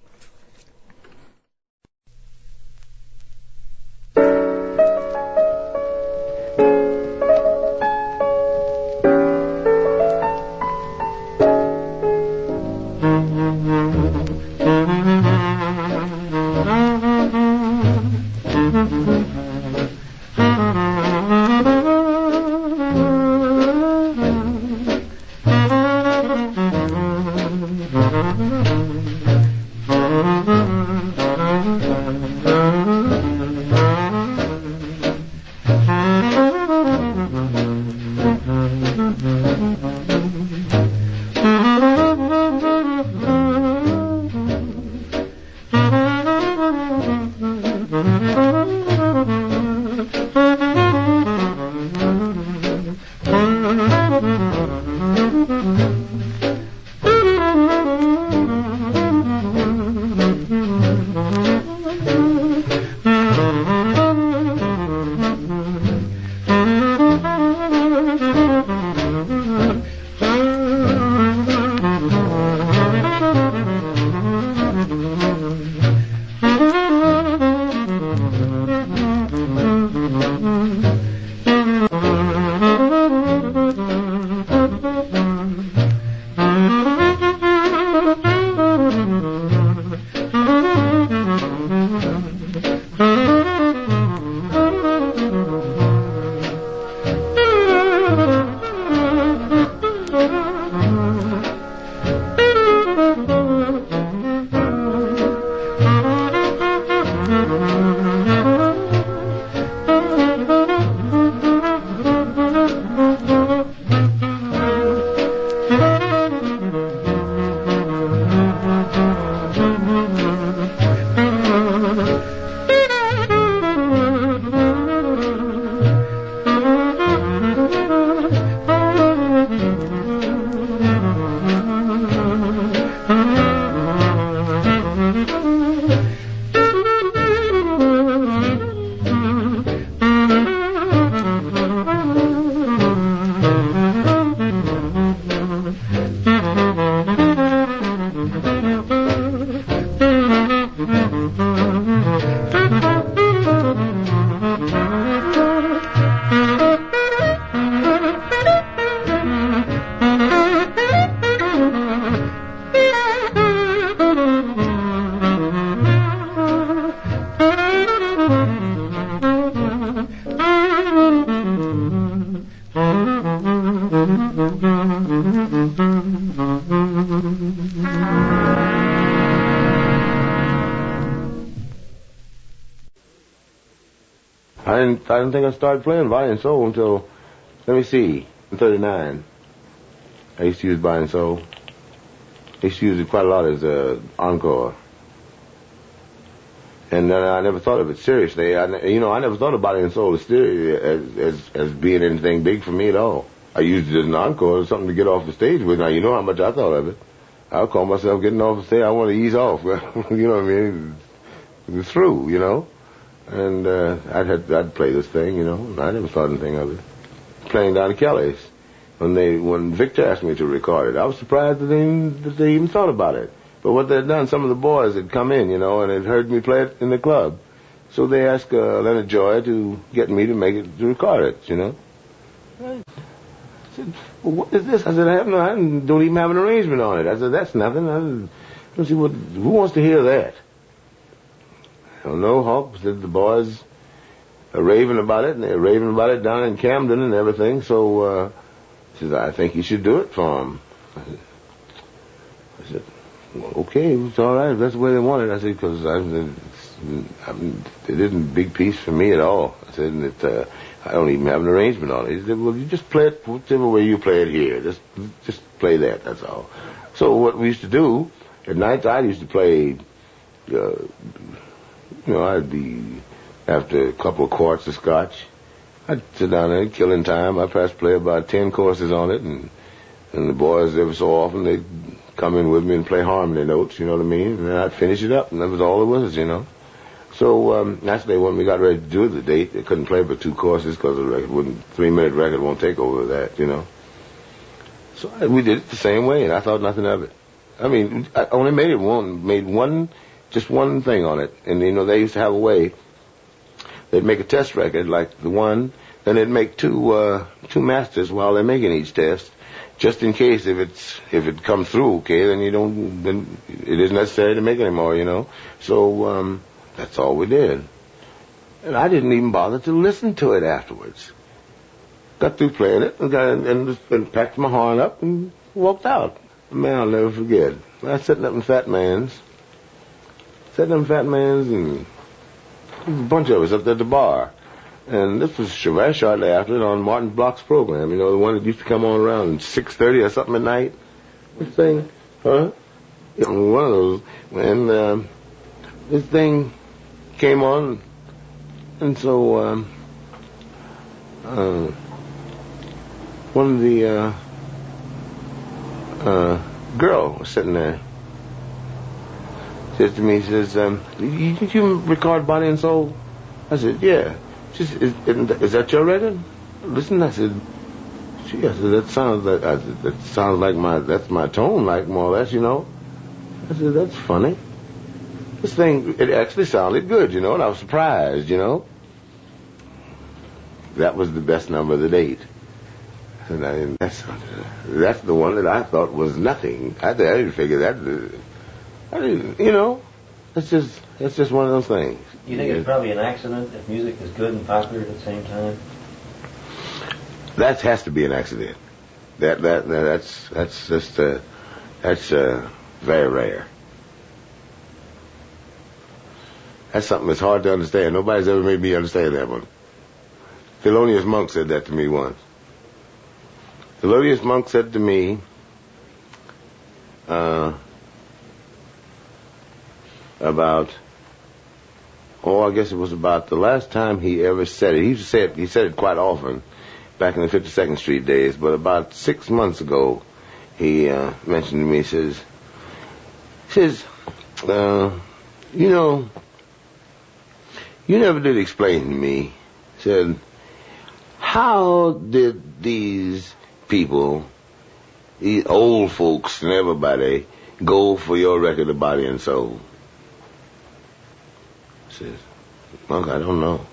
I didn't, I didn't think I started playing Body and Soul until, let me see, in thirty-nine. I used to use Body and Soul. I used to use it quite a lot as an encore. And uh, I never thought of it seriously. I, you know, I never thought of Body and Soul as, as, as, as being anything big for me at all. I used it as an encore, as something to get off the stage with. Now, you know how much I thought of it. I'll call myself getting off the stage. I want to ease off. You know what I mean? It's through, you know. And uh, I'd had, I'd play this thing, you know. And I never thought anything of it. Playing down at Kelly's. When they, when Victor asked me to record it, I was surprised that they, even, that they even thought about it. But what they'd done, some of the boys had come in, you know, and had heard me play it in the club. So they asked uh, Leonard Joy to get me to make it, to record it, you know. I said, well, what is this? I said, I have no, I don't even have an arrangement on it. I said, that's nothing. I said, let's see what, who wants to hear that? I don't know, Hawk said the boys are raving about it, and they're raving about it down in Camden and everything, so, uh, he says, I think you should do it for them. I said, I said well, okay, it's all right, if that's the way they want it. I said, because I, I mean, it isn't a big piece for me at all. I said, and it, uh, I don't even have an arrangement on it. He said, well, you just play it whichever way you play it here. Just just play that, that's all. So what we used to do, at night I used to play, uh, you know, I'd be, after a couple of quarts of scotch, I'd sit down there, killing time. I'd perhaps play about ten courses on it, and and the boys, every so often, they'd come in with me and play harmony notes, you know what I mean? And then I'd finish it up, and that was all it was, you know. So, um, naturally, when we got ready to do the date, they couldn't play but two courses because the record wouldn't, three-minute record won't take over that, you know. So I, we did it the same way, and I thought nothing of it. I mean, I only made it one, made one, just one thing on it. And, you know, they used to have a way. They'd make a test record, like the one, then they'd make two, uh, two masters while they're making each test, just in case if it's, if it comes through, okay, then you don't, then it isn't necessary to make anymore, you know. So, um, that's all we did. And I didn't even bother to listen to it afterwards. Got through playing it and, got, and, and packed my horn up and walked out. Man, I'll never forget. I was sitting up in Fat Man's. Sitting up in Fat Man's, and a bunch of us up there at the bar. And this was very shortly after it on Martin Block's program. You know, the one that used to come on around six thirty or something at night. This thing, huh? Yeah, one of those. And um, this thing came on, and so um, uh, one of the uh, uh, girl was sitting there. Says to me, she says, um, you, you record Body and Soul? I said, yeah. She said, is, is that your record? Listen, I said, gee, I said, that sounds like, I said, that sounds like my, that's my tone, like more or less, you know. I said, that's funny. This thing, it actually sounded good, you know, and I was surprised, you know. That was the best number of the date. And I, that's, that's the one that I thought was nothing. I, I didn't figure that, I didn't, you know, that's just, that's just one of those things. You think it's probably an accident if music is good and popular at the same time? That has to be an accident. That, that, that's, that's just, uh, that's, uh, very rare. That's something that's hard to understand. Nobody's ever made me understand that one. Thelonious Monk said that to me once. Thelonious Monk said to me, uh, about, oh, I guess it was about the last time he ever said it. He used to say it, he said it quite often back in the fifty-second Street days, but about six months ago, he, uh, mentioned to me, he says, he says, uh, you know, you never did explain to me, said, how did these people, these old folks and everybody, go for your record of Body and Soul? I says, Monk, I don't know.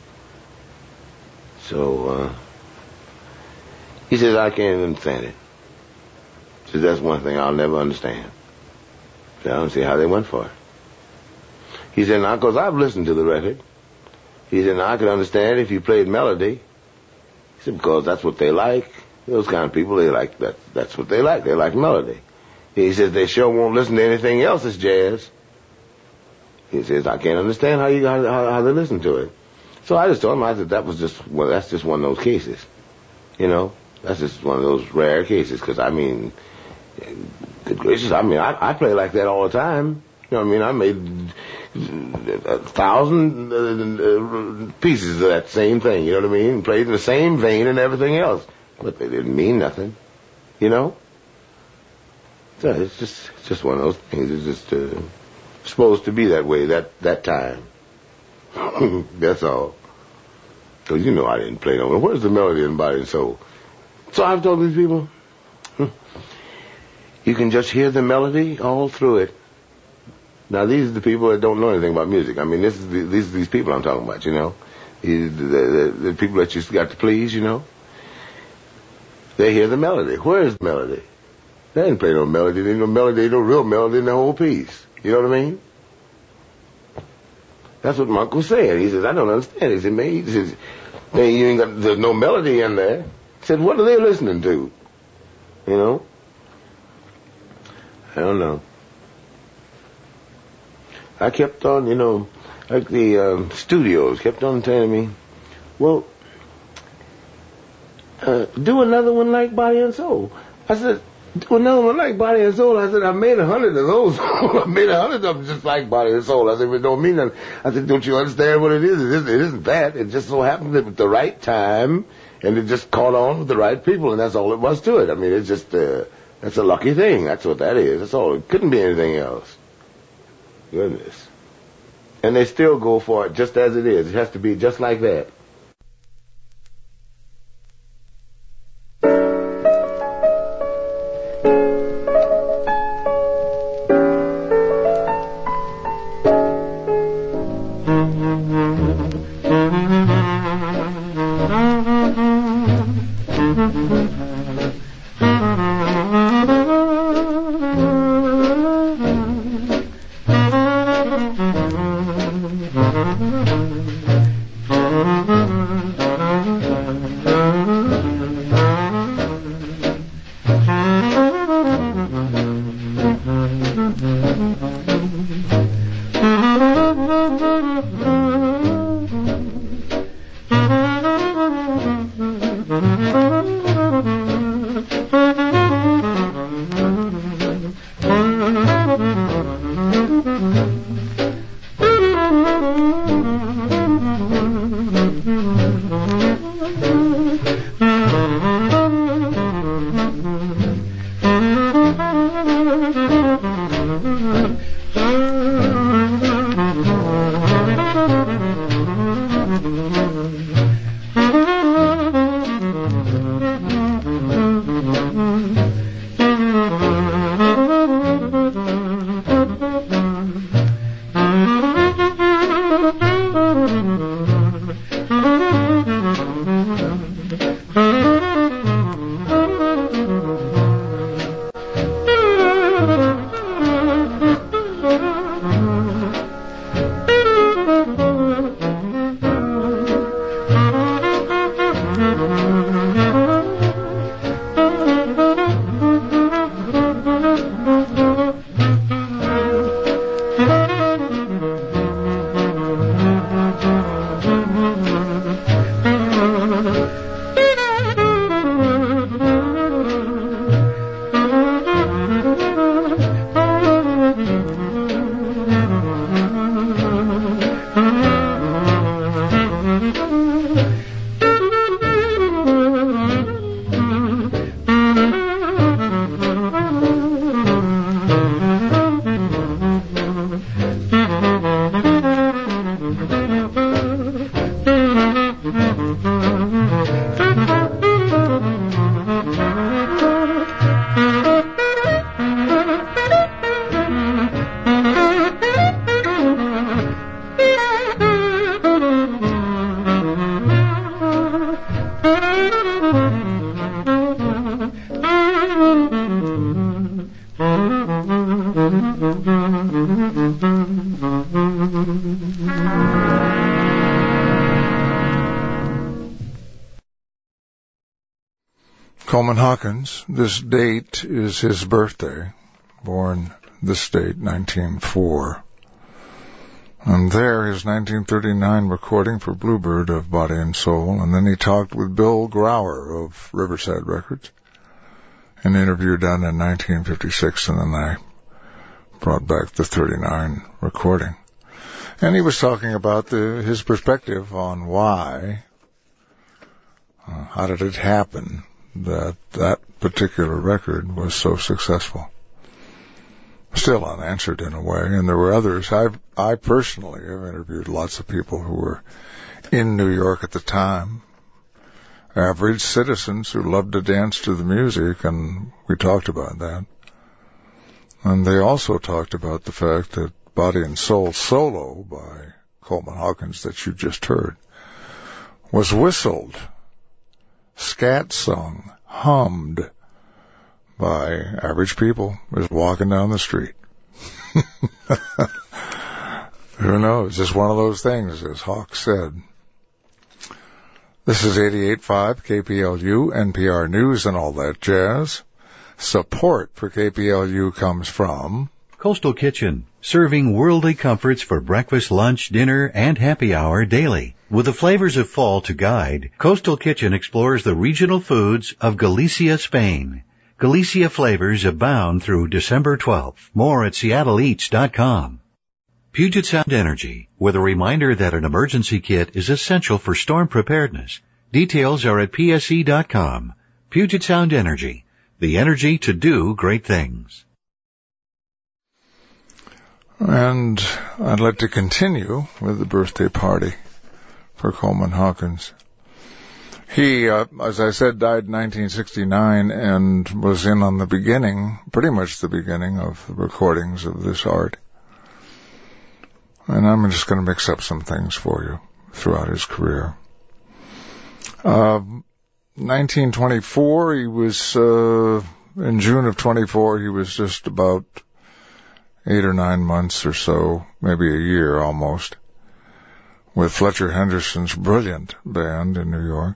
So, uh, he says, I can't understand it. He says, that's one thing I'll never understand. So I don't see how they went for it. He said, now, because I've listened to the record. He said, now, I could understand if you played melody. He said, because that's what they like. Those kind of people, they like that. That's what they like. They like melody. He says, they sure won't listen to anything else that's jazz. He says, I can't understand how you how, how they listen to it. So I just told him, I said, that was just, well, that's just one of those cases. You know, that's just one of those rare cases. Because, I mean, good gracious, I mean, I, I play like that all the time. You know what I mean? I made a thousand uh, pieces of that same thing, you know what I mean? Played in the same vein and everything else. But they didn't mean nothing, you know? So it's just, it's just one of those things. It's just uh, supposed to be that way, that, that time. That's all. Because you know I didn't play no. Where's the melody in Body and Soul? So I've told these people, you can just hear the melody all through it. Now these are the people that don't know anything about music. I mean, this is the, these are these people I'm talking about, you know. These, the, the, the people that you got to please, you know. They hear the melody. Where is the melody? They didn't play no melody. There ain't no melody, ain't no real melody in the whole piece. You know what I mean? That's what Monk was saying. He says, I don't understand. He said, man, he says, man, you ain't got, there's no melody in there. He said, what are they listening to? You know? I don't know. I kept on, you know, like the um, studios kept on telling me, well, uh, do another one like Body and Soul. I said, do another one like Body and Soul. I said, I made a hundred of those. I made a hundred of them just like Body and Soul. I said, it don't mean nothing. I said, don't you understand what it is? It isn't, it isn't that. It just so happened at the right time, and it just caught on with the right people, and that's all it was to it. I mean, it's just, uh, that's a lucky thing. That's what that is. That's all. It couldn't be anything else. Goodness. And they still go for it just as it is. It has to be just like that. Coleman Hawkins, this date is his birthday, born this date, nineteen oh four. And there, his nineteen thirty-nine recording for Bluebird of Body and Soul, and then he talked with Bill Grauer of Riverside Records, an interview done in nineteen fifty-six, and then I brought back the thirty-nine recording. And he was talking about the, his perspective on why, uh, how did it happen that that particular record was so successful. Still unanswered in a way, and there were others. I I personally have interviewed lots of people who were in New York at the time, average citizens who loved to dance to the music, and we talked about that. And they also talked about the fact that Body and Soul solo by Coleman Hawkins that you just heard was whistled, scat sung, hummed by average people just walking down the street. Who knows? Just one of those things, as Hawk said. This is eighty-eight point five K P L U, N P R News and all that jazz. Support for K P L U comes from Coastal Kitchen, serving worldly comforts for breakfast, lunch, dinner, and happy hour daily. With the flavors of fall to guide, Coastal Kitchen explores the regional foods of Galicia, Spain. Galicia flavors abound through December twelfth. More at seattle eats dot com. Puget Sound Energy, with a reminder that an emergency kit is essential for storm preparedness. Details are at P S E dot com. Puget Sound Energy, the energy to do great things. And I'd like to continue with the birthday party for Coleman Hawkins. He, uh, as I said, died in nineteen sixty-nine and was in on the beginning, pretty much the beginning of the recordings of this art. And I'm just going to mix up some things for you throughout his career. Uh, nineteen twenty-four, he was, uh, in June of twenty-four, he was just about eight or nine months or so, maybe a year almost, with Fletcher Henderson's brilliant band in New York.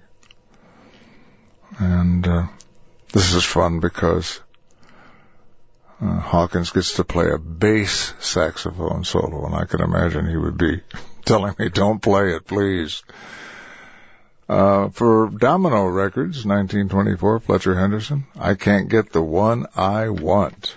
And uh, this is fun because uh, Hawkins gets to play a bass saxophone solo, and I can imagine he would be telling me, don't play it, please. Uh, for Domino Records, nineteen twenty-four, Fletcher Henderson, I Can't Get the One I Want.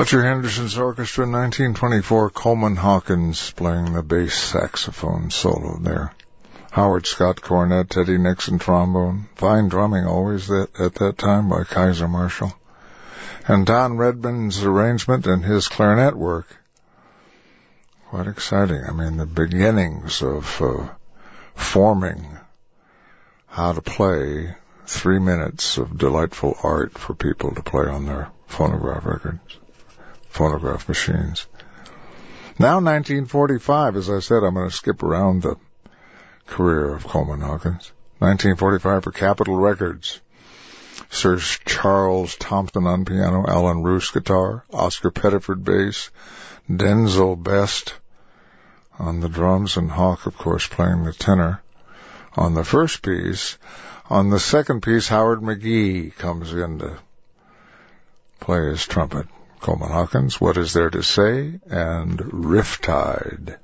Fletcher Henderson's orchestra in nineteen twenty-four, Coleman Hawkins playing the bass saxophone solo there. Howard Scott cornet, Teddy Nixon trombone. Fine drumming always that, at that time by Kaiser Marshall. And Don Redman's arrangement and his clarinet work. Quite exciting. I mean, the beginnings of uh, forming how to play three minutes of delightful art for people to play on their phonograph records, phonograph machines. Now nineteen forty-five, as I said, I'm going to skip around the career of Coleman Hawkins. nineteen forty-five for Capitol Records. Sir Charles Thompson on piano, Alan Roos guitar, Oscar Pettiford bass, Denzel Best on the drums, and Hawk, of course, playing the tenor on the first piece. On the second piece, Howard McGee comes in to play his trumpet. Coleman Hawkins, What Is There to Say, and Riptide.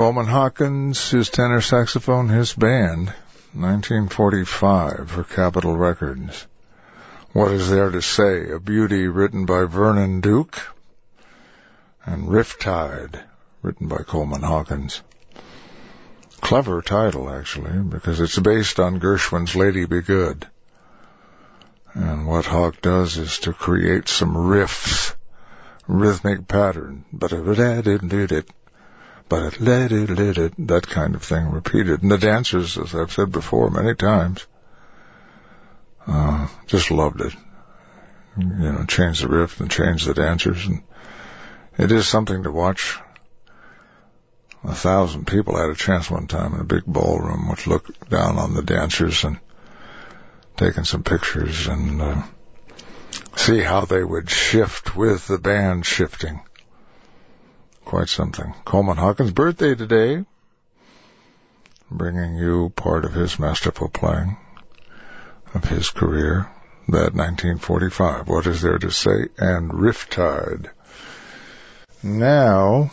Coleman Hawkins, his tenor saxophone, his band, nineteen forty-five for Capitol Records. What Is There to Say? A Beauty, written by Vernon Duke, and Riptide, written by Coleman Hawkins. Clever title, actually, because it's based on Gershwin's Lady Be Good. And what Hawk does is to create some riffs, rhythmic pattern, but it but let it, let it, that kind of thing repeated. And the dancers, as I've said before many times, uh, just loved it. You know, change the riff and change the dancers. And it is something to watch. A thousand people had a chance one time in a big ballroom, which looked down on the dancers and taking some pictures and uh, see how they would shift with the band shifting. Quite something. Coleman Hawkins' birthday today, bringing you part of his masterful playing of his career. That nineteen forty-five, What Is There to Say? And Riptide. Now,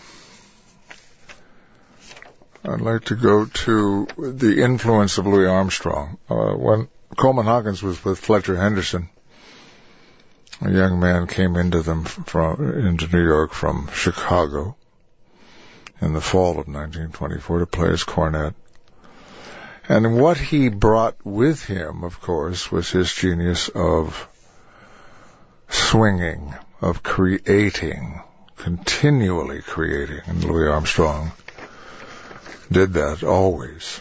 I'd like to go to the influence of Louis Armstrong. Uh, when Coleman Hawkins was with Fletcher Henderson, a young man came into them from into New York from Chicago in the fall of nineteen twenty-four to play his cornet. And what he brought with him, of course, was his genius of swinging, of creating, continually creating. And Louis Armstrong did that always.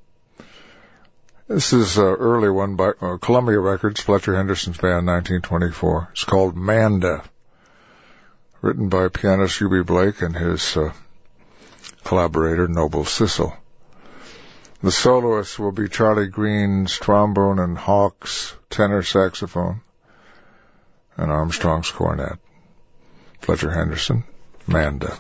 This is an early one by uh, Columbia Records, Fletcher Henderson's band, nineteen twenty-four. It's called Manda, written by pianist Eubie Blake and his uh, collaborator, Noble Sissle. The soloists will be Charlie Green's trombone and Hawk's tenor saxophone and Armstrong's cornet. Fletcher Henderson, Manda.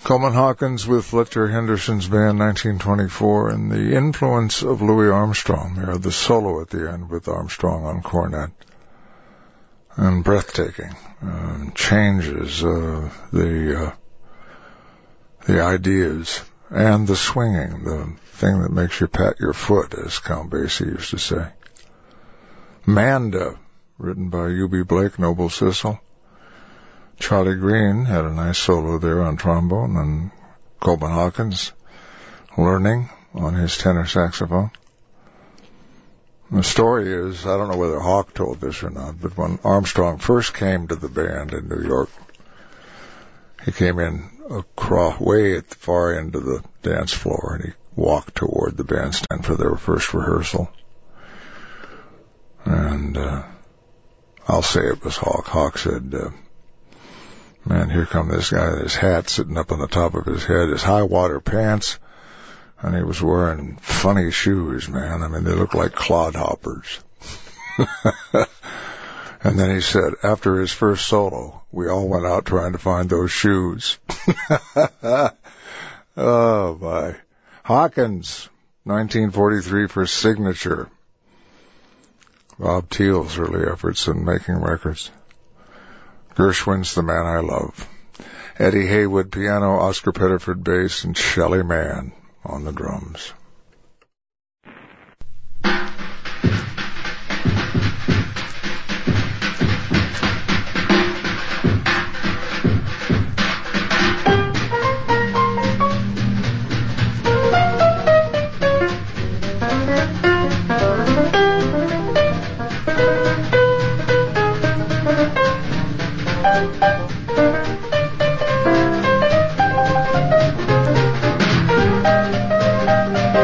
Coleman Hawkins with Fletcher Henderson's band, nineteen twenty-four, and the influence of Louis Armstrong there, the solo at the end with Armstrong on cornet. And breathtaking. Uh, changes uh, the uh, the ideas and the swinging, the thing that makes you pat your foot, as Count Basie used to say. Manda, written by U B Blake, Noble Sissle. Charlie Green had a nice solo there on trombone, and Coleman Hawkins learning on his tenor saxophone. The story is, I don't know whether Hawk told this or not, but when Armstrong first came to the band in New York, he came in across, way at the far end of the dance floor, and he walked toward the bandstand for their first rehearsal. And uh, I'll say it was Hawk. Hawk said, uh, man, here come this guy with his hat sitting up on the top of his head, his high-water pants, and he was wearing funny shoes, man. I mean, they looked like clodhoppers. And then he said, after his first solo, we all went out trying to find those shoes. Oh, my. Hawkins, nineteen forty-three for Signature. Bob Thiel's early efforts in making records. Gershwin's The Man I Love. Eddie Haywood piano, Oscar Pettiford bass, and Shelley Mann on the drums. Thank you.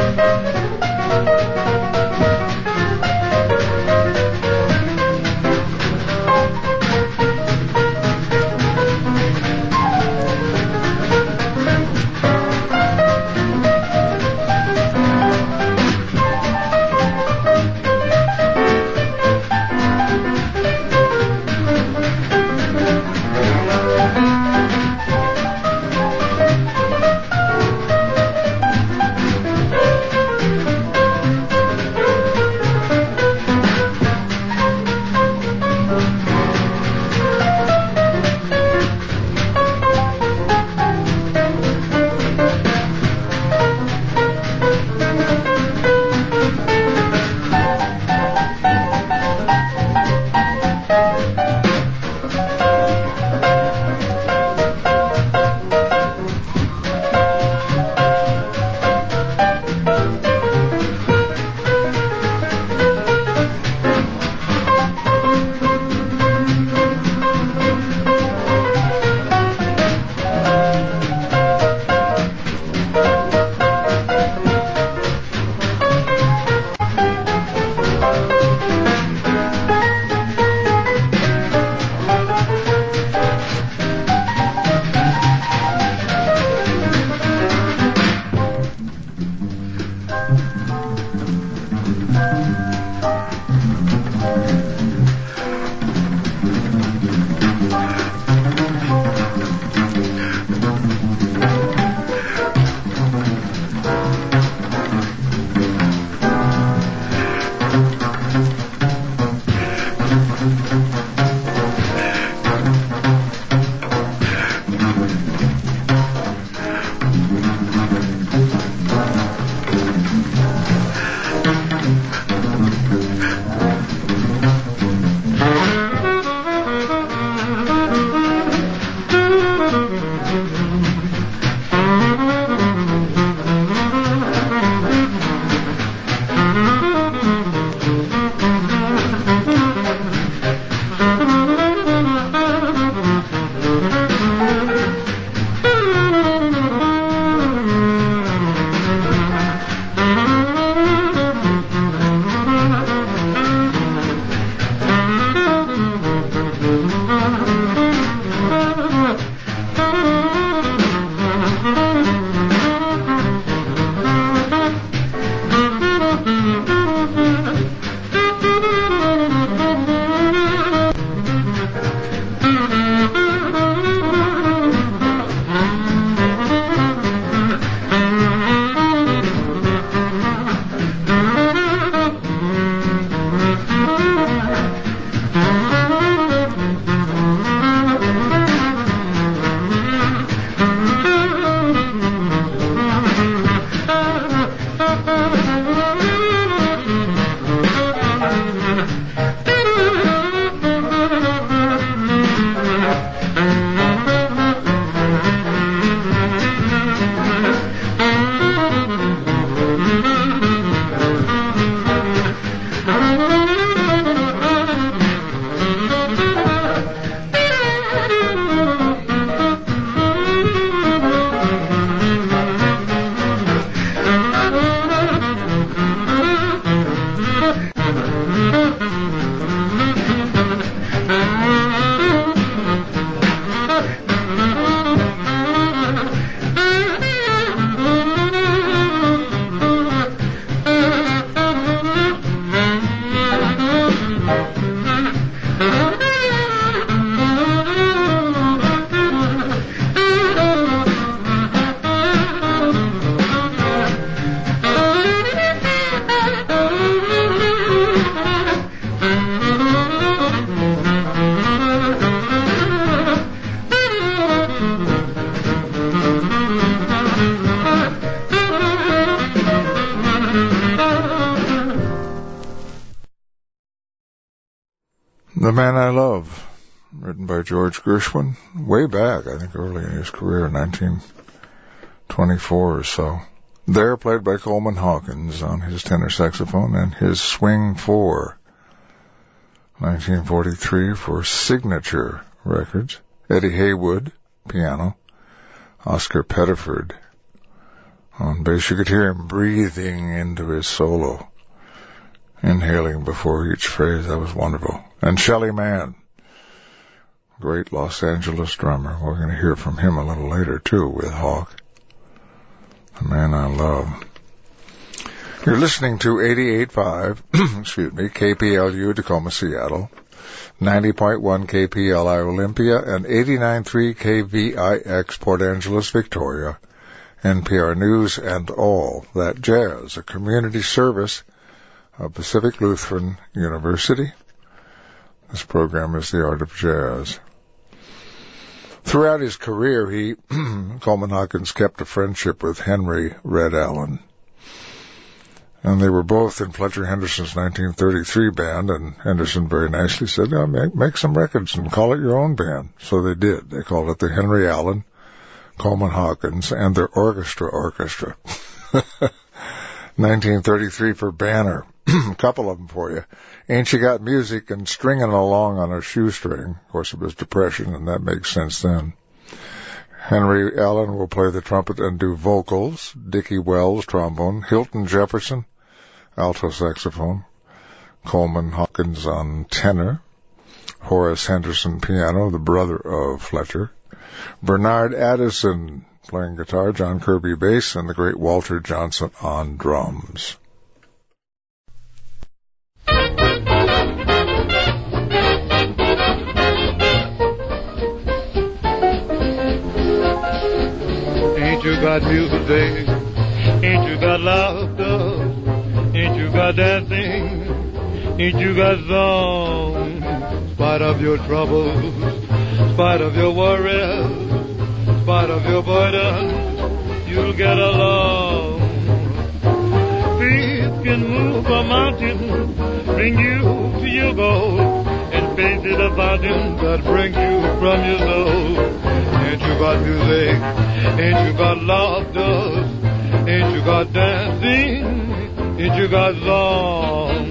The Man I Love, written by George Gershwin, way back, I think early in his career, nineteen twenty-four or so. There, played by Coleman Hawkins on his tenor saxophone, and his Swing Four, nineteen forty-three, for Signature Records. Eddie Haywood, piano. Oscar Pettiford on bass. You could hear him breathing into his solo, inhaling before each phrase. That was wonderful. And Shelly Manne, great Los Angeles drummer. We're going to hear from him a little later, too, with Hawk. The Man I Love. You're listening to eighty-eight point five, excuse me, K P L U Tacoma, Seattle, ninety point one K P L I Olympia, and eighty-nine point three K V I X Port Angeles, Victoria, N P R News and All That Jazz, a community service of Pacific Lutheran University. This program is The Art of Jazz. Throughout his career, he, Coleman Hawkins, kept a friendship with Henry Red Allen. And they were both in Fletcher Henderson's nineteen thirty-three band, and Henderson very nicely said, oh, make, make some records and call it your own band. So they did. They called it the Henry Allen, Coleman Hawkins, and their Orchestra Orchestra. nineteen thirty-three for Banner. A couple of them for you. Ain't You Got Music and Stringing Along on a Shoestring. Of course, it was Depression, and that makes sense then. Henry Allen will play the trumpet and do vocals. Dickie Wells, trombone. Hilton Jefferson, alto saxophone. Coleman Hawkins on tenor. Horace Henderson, piano, the brother of Fletcher. Bernard Addison playing guitar. John Kirby, bass, and the great Walter Johnson on drums. Ain't you got music? Ain't you got laughter? Ain't you got dancing? Ain't you got song? In spite of your troubles, in spite of your worries, in spite of your burden, you'll get along. Faith can move a mountain, bring you to your goal, and faith is a fountain that brings you from your soul. Ain't you got music? Ain't you got laughter? Ain't you got dancing? Ain't you got song?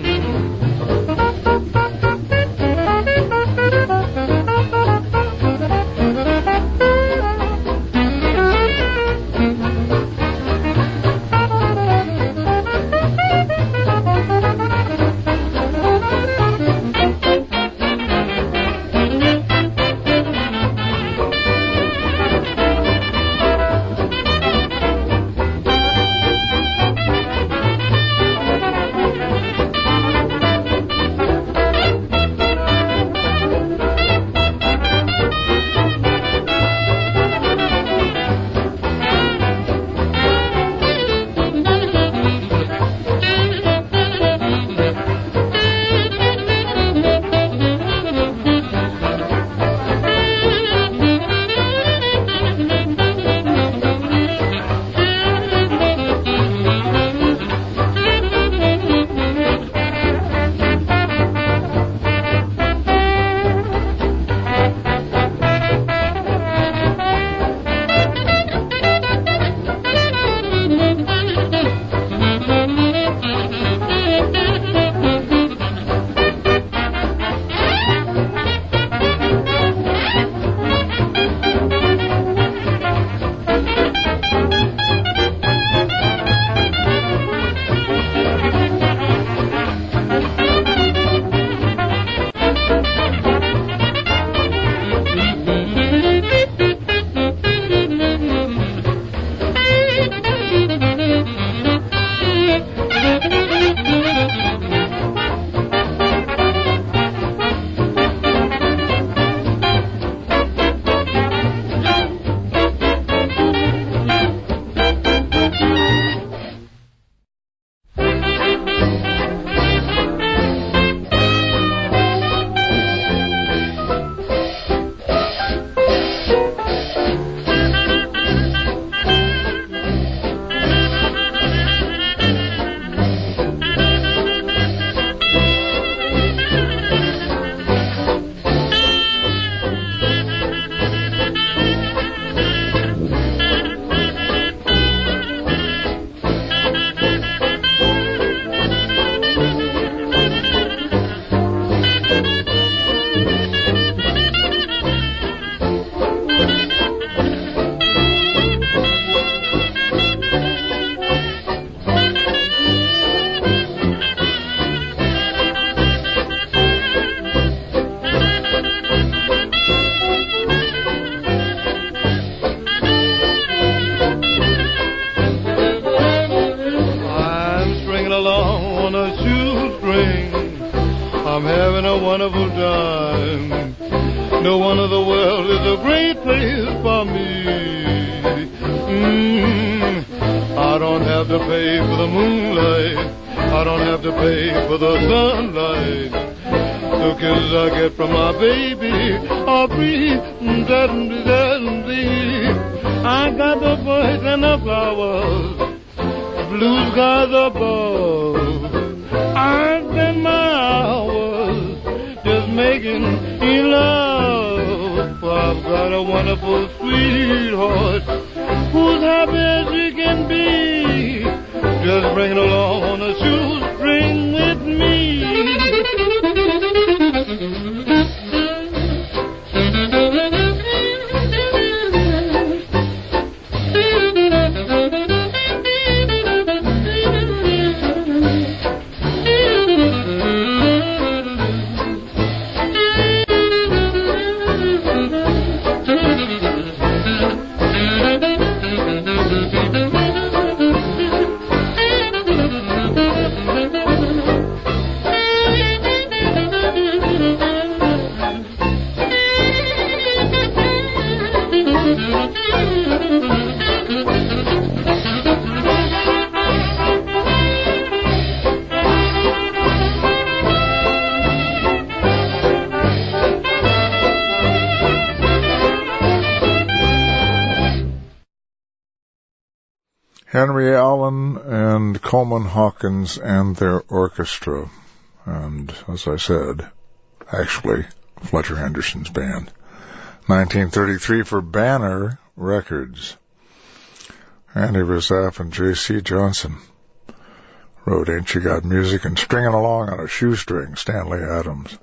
wonderful time. No wonder the world is a great place for me. Mm, I don't have to pay for the moonlight. I don't have to pay for the sunlight. The kisses I get from my baby are free. I got the birds and the flowers, blue skies above. I spend my hours just making love. I've got a wonderful sweetheart who's happy as she can be. Just bring it along on a shoestring with me. Henry Allen and Coleman Hawkins and their orchestra. And, as I said, actually, Fletcher Henderson's band. nineteen thirty-three for Banner Records. Andy Razaf and J C Johnson wrote Ain't You Got Music and Stringing Along on a Shoestring, Stanley Adams.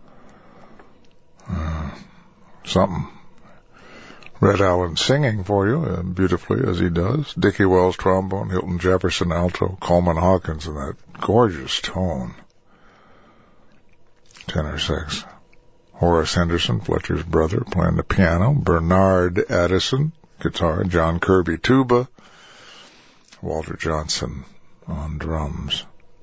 Uh, something. Red Allen singing for you, uh, beautifully as he does. Dickie Wells trombone, Hilton Jefferson alto, Coleman Hawkins in that gorgeous tone. Tenor sax. Horace Henderson, Fletcher's brother, playing the piano. Bernard Addison, guitar. John Kirby, tuba. Walter Johnson on drums.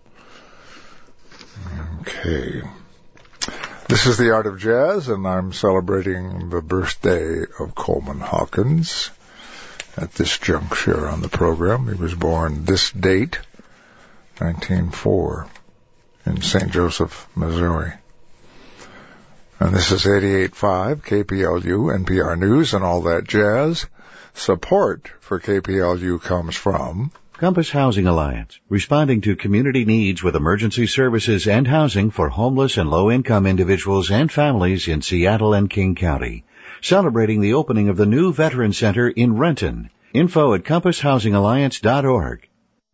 Okay. This is The Art of Jazz, and I'm celebrating the birthday of Coleman Hawkins at this juncture on the program. He was born this date, nineteen oh four, in Saint Joseph, Missouri. And this is eighty-eight point five K P L U, N P R News, and all that jazz. Support for K P L U comes from Compass Housing Alliance, responding to community needs with emergency services and housing for homeless and low-income individuals and families in Seattle and King County. Celebrating the opening of the new Veteran Center in Renton. Info at compass housing alliance dot org.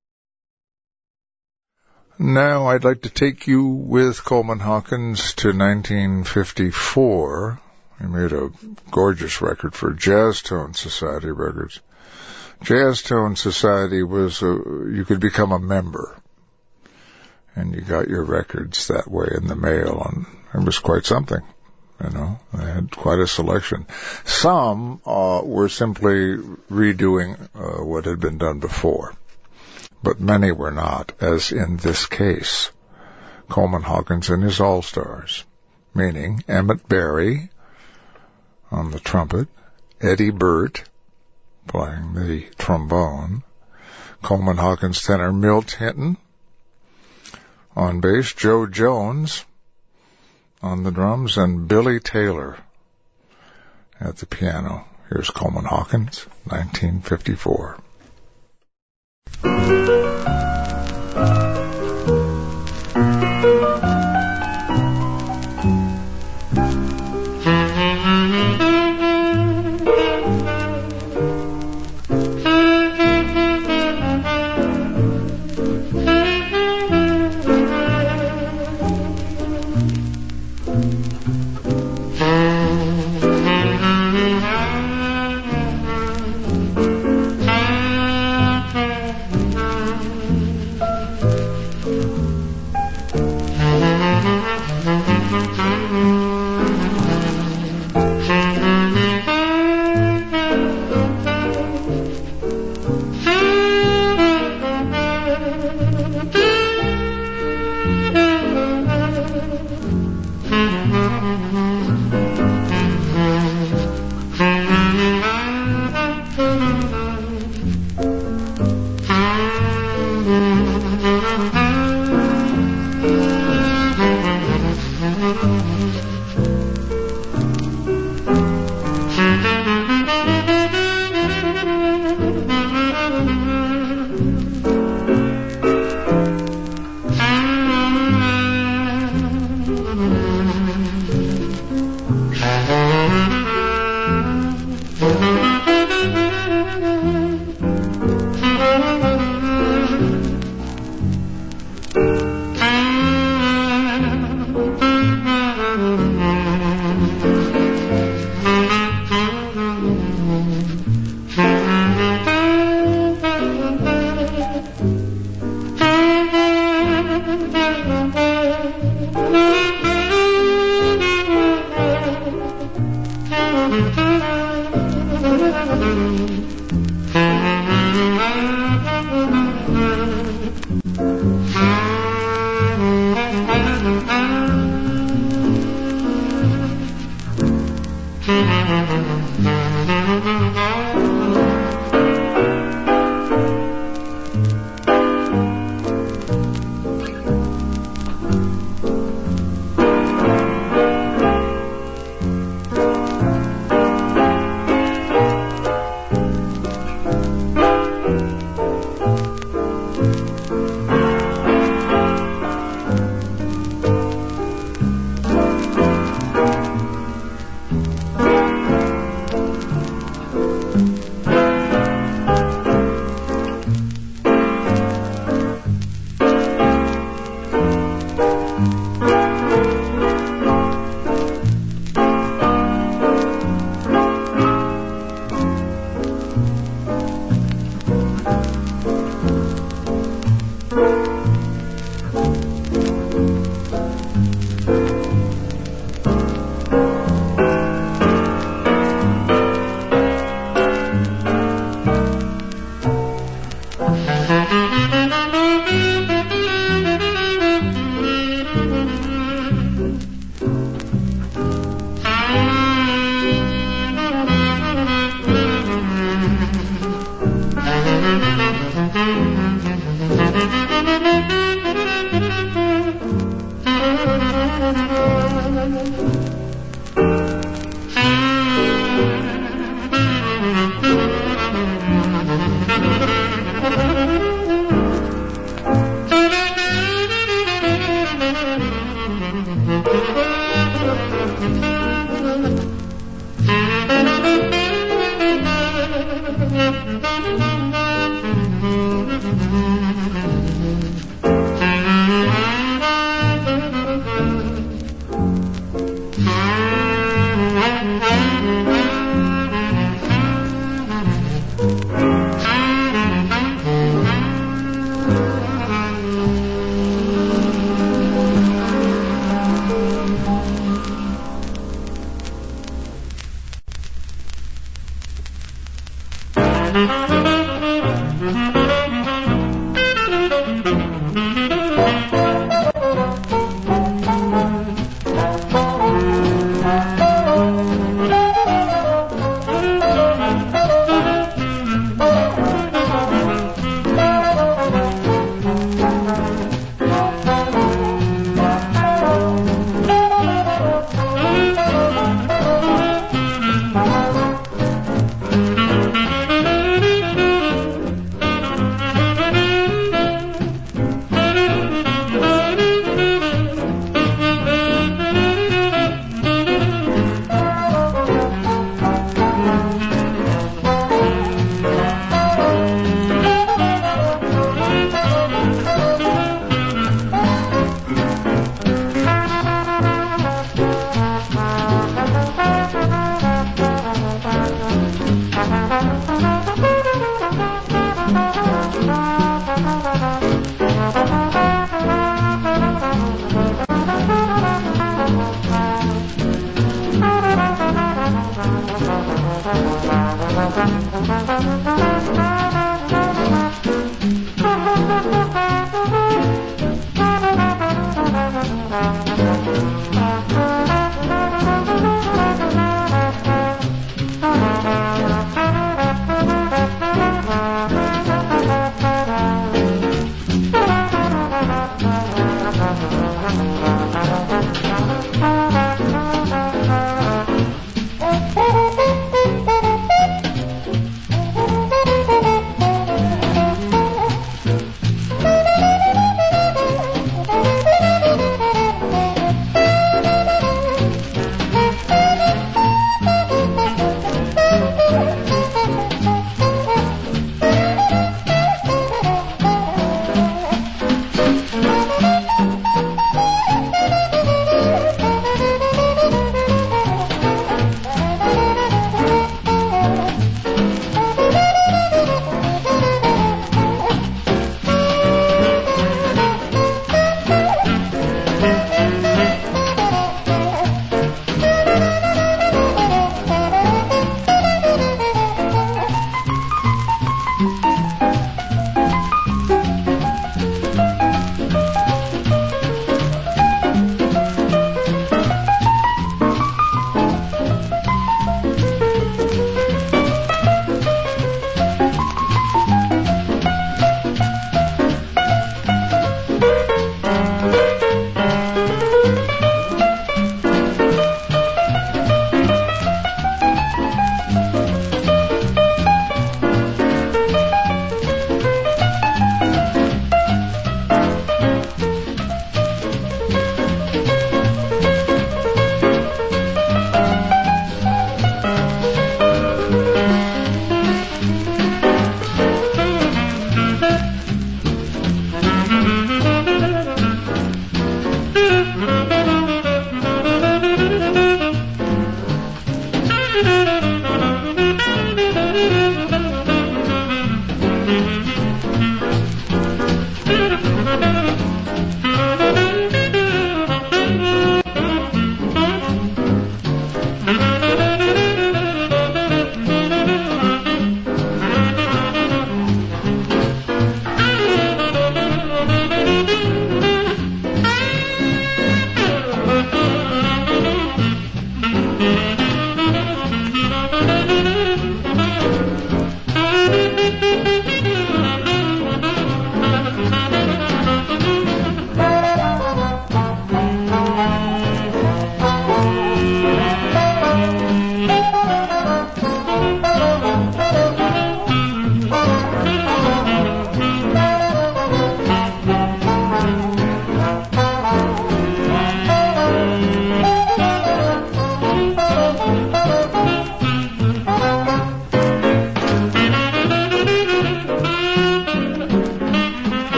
Now I'd like to take you with Coleman Hawkins to nineteen fifty-four. He made a gorgeous record for Jazz Tone Society Records. Jazz Tone Society was, a, you could become a member, and you got your records that way in the mail, and it was quite something, you know. They had quite a selection. Some uh, were simply redoing uh, what had been done before, but many were not, as in this case. Coleman Hawkins and his All-Stars, meaning Emmett Berry on the trumpet, Eddie Burt playing the trombone, Coleman Hawkins tenor, Milt Hinton on bass, Joe Jones on the drums, and Billy Taylor at the piano. Here's Coleman Hawkins, nineteen fifty-four. Hmm.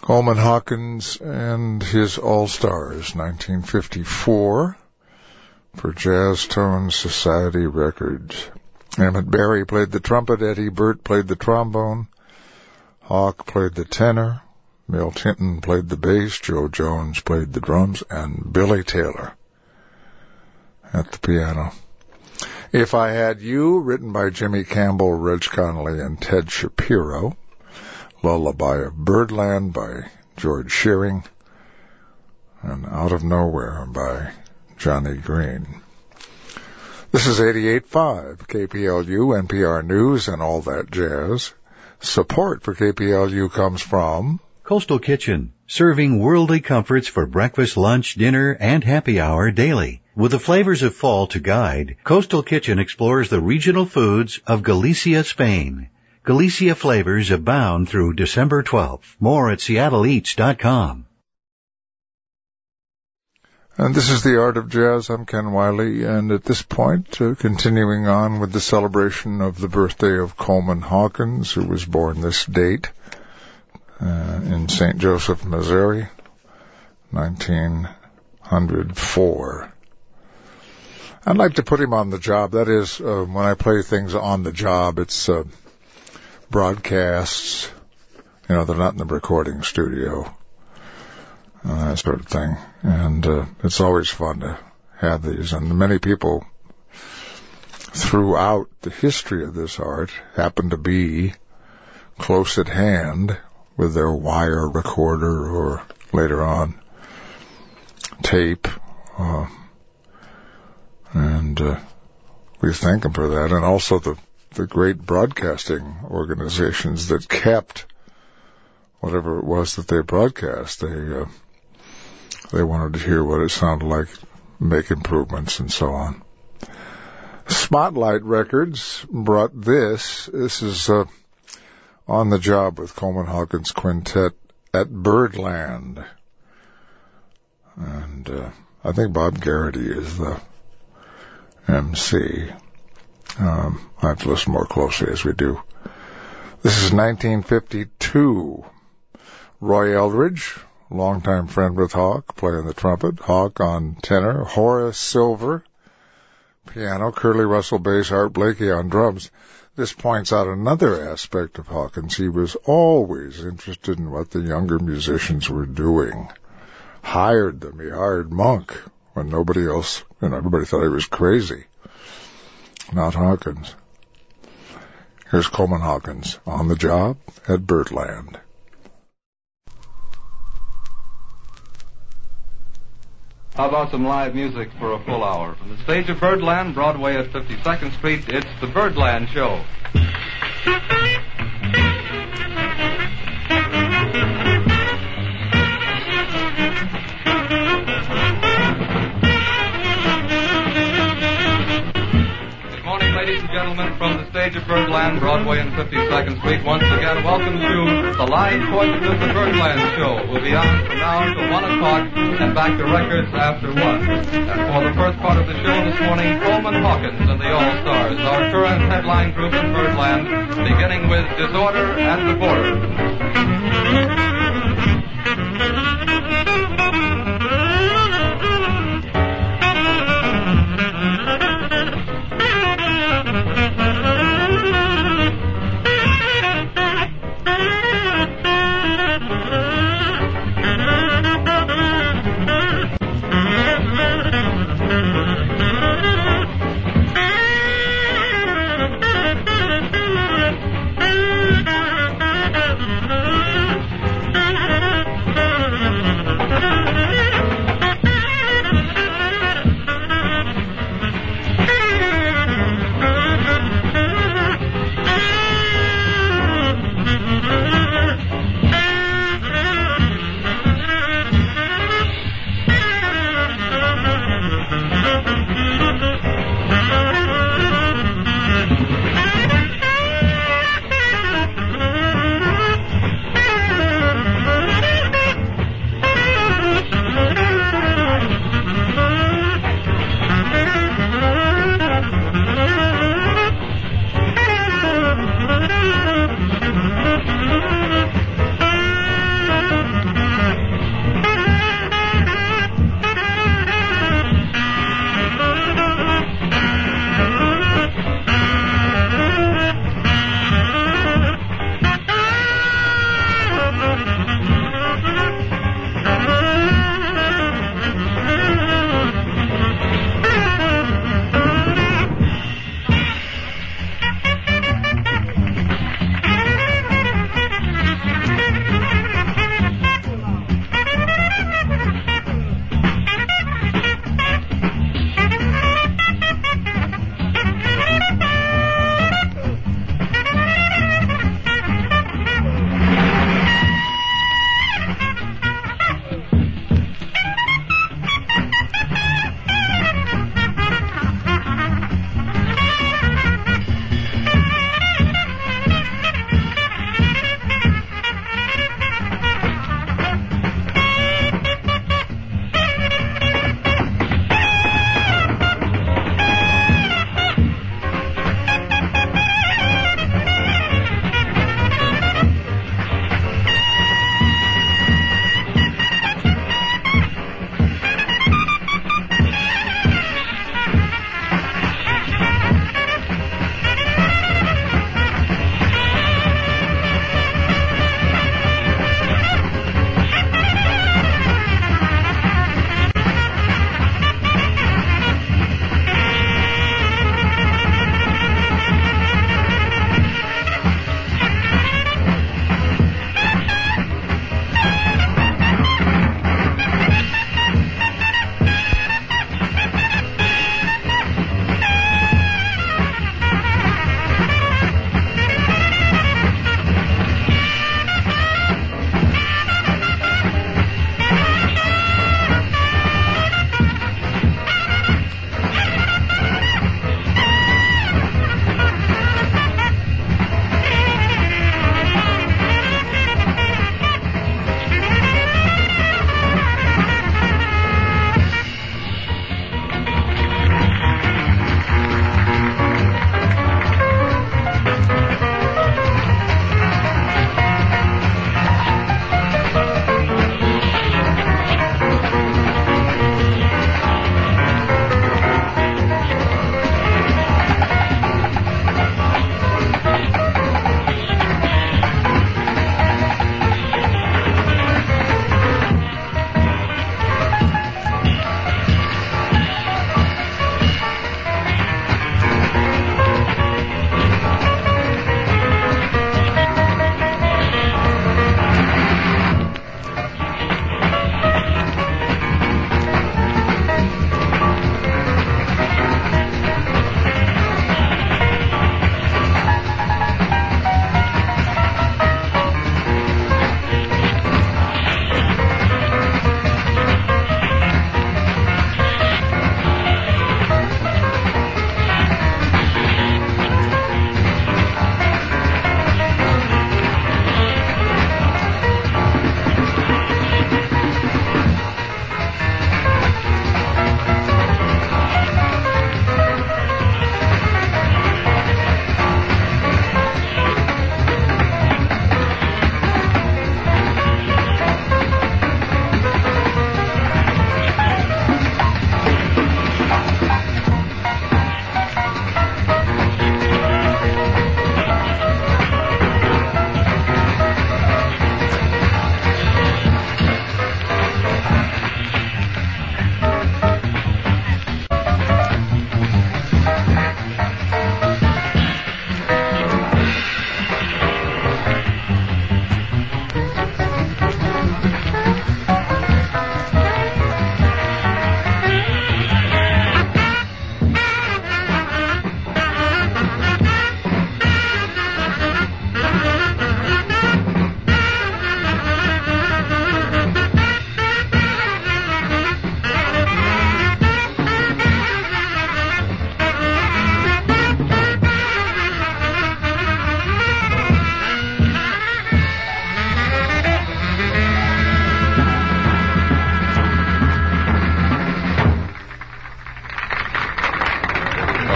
Coleman Hawkins and his All-Stars, nineteen fifty-four, for Jazz Tone Society Records. Emmett Berry played the trumpet, Eddie Burt played the trombone, Hawk played the tenor, Milt Hinton played the bass, Joe Jones played the drums, and Billy Taylor at the piano. If I Had You, written by Jimmy Campbell, Reg Connolly, and Ted Shapiro. Lullaby of Birdland by George Shearing. And Out of Nowhere by Johnny Green. This is eighty-eight point five K P L U, N P R News, and all that jazz. Support for K P L U comes from Coastal Kitchen, serving worldly comforts for breakfast, lunch, dinner, and happy hour daily. With the flavors of fall to guide, Coastal Kitchen explores the regional foods of Galicia, Spain. Galicia flavors abound through December twelfth. More at seattle eats dot com. And this is The Art of Jazz. I'm Ken Wiley, and at this point, uh, continuing on with the celebration of the birthday of Coleman Hawkins, who was born this date uh, in Saint Joseph, Missouri, nineteen oh four. I'd like to put him on the job. That is, uh, when I play things on the job, it's uh, broadcasts. You know, they're not in the recording studio. Uh, that sort of thing. And uh, it's always fun to have these. And many people throughout the history of this art happen to be close at hand with their wire recorder or later on tape. Uh, and uh, we thank them for that. And also the, the great broadcasting organizations that kept whatever it was that they broadcast. They... Uh, They wanted to hear what it sounded like, make improvements, and so on. Spotlight Records brought this. This is uh, On the Job with Coleman Hawkins Quintet at Birdland. And uh, I think Bob Garrity is the M C. Um, I have to listen more closely as we do. This is nineteen fifty-two. Roy Eldridge, longtime friend with Hawk, playing the trumpet, Hawk on tenor, Horace Silver, piano, Curly Russell bass, Art Blakey on drums. This points out another aspect of Hawkins. He was always interested in what the younger musicians were doing. Hired them. He hired Monk when nobody else, you know, everybody thought he was crazy. Not Hawkins. Here's Coleman Hawkins on the job at Birdland. How about some live music for a full hour? From the stage of Birdland, Broadway at fifty-second Street, it's the Birdland Show. Good morning, ladies and gentlemen, from the stage of Birdland, Broadway and fifty-second Street, once again, welcome to the live portion of the Birdland Show. We'll be on from now until one o'clock and back to records after one. And for the first part of the show this morning, Coleman Hawkins and the All-Stars, our current headline group in Birdland, beginning with Disorder at the Border.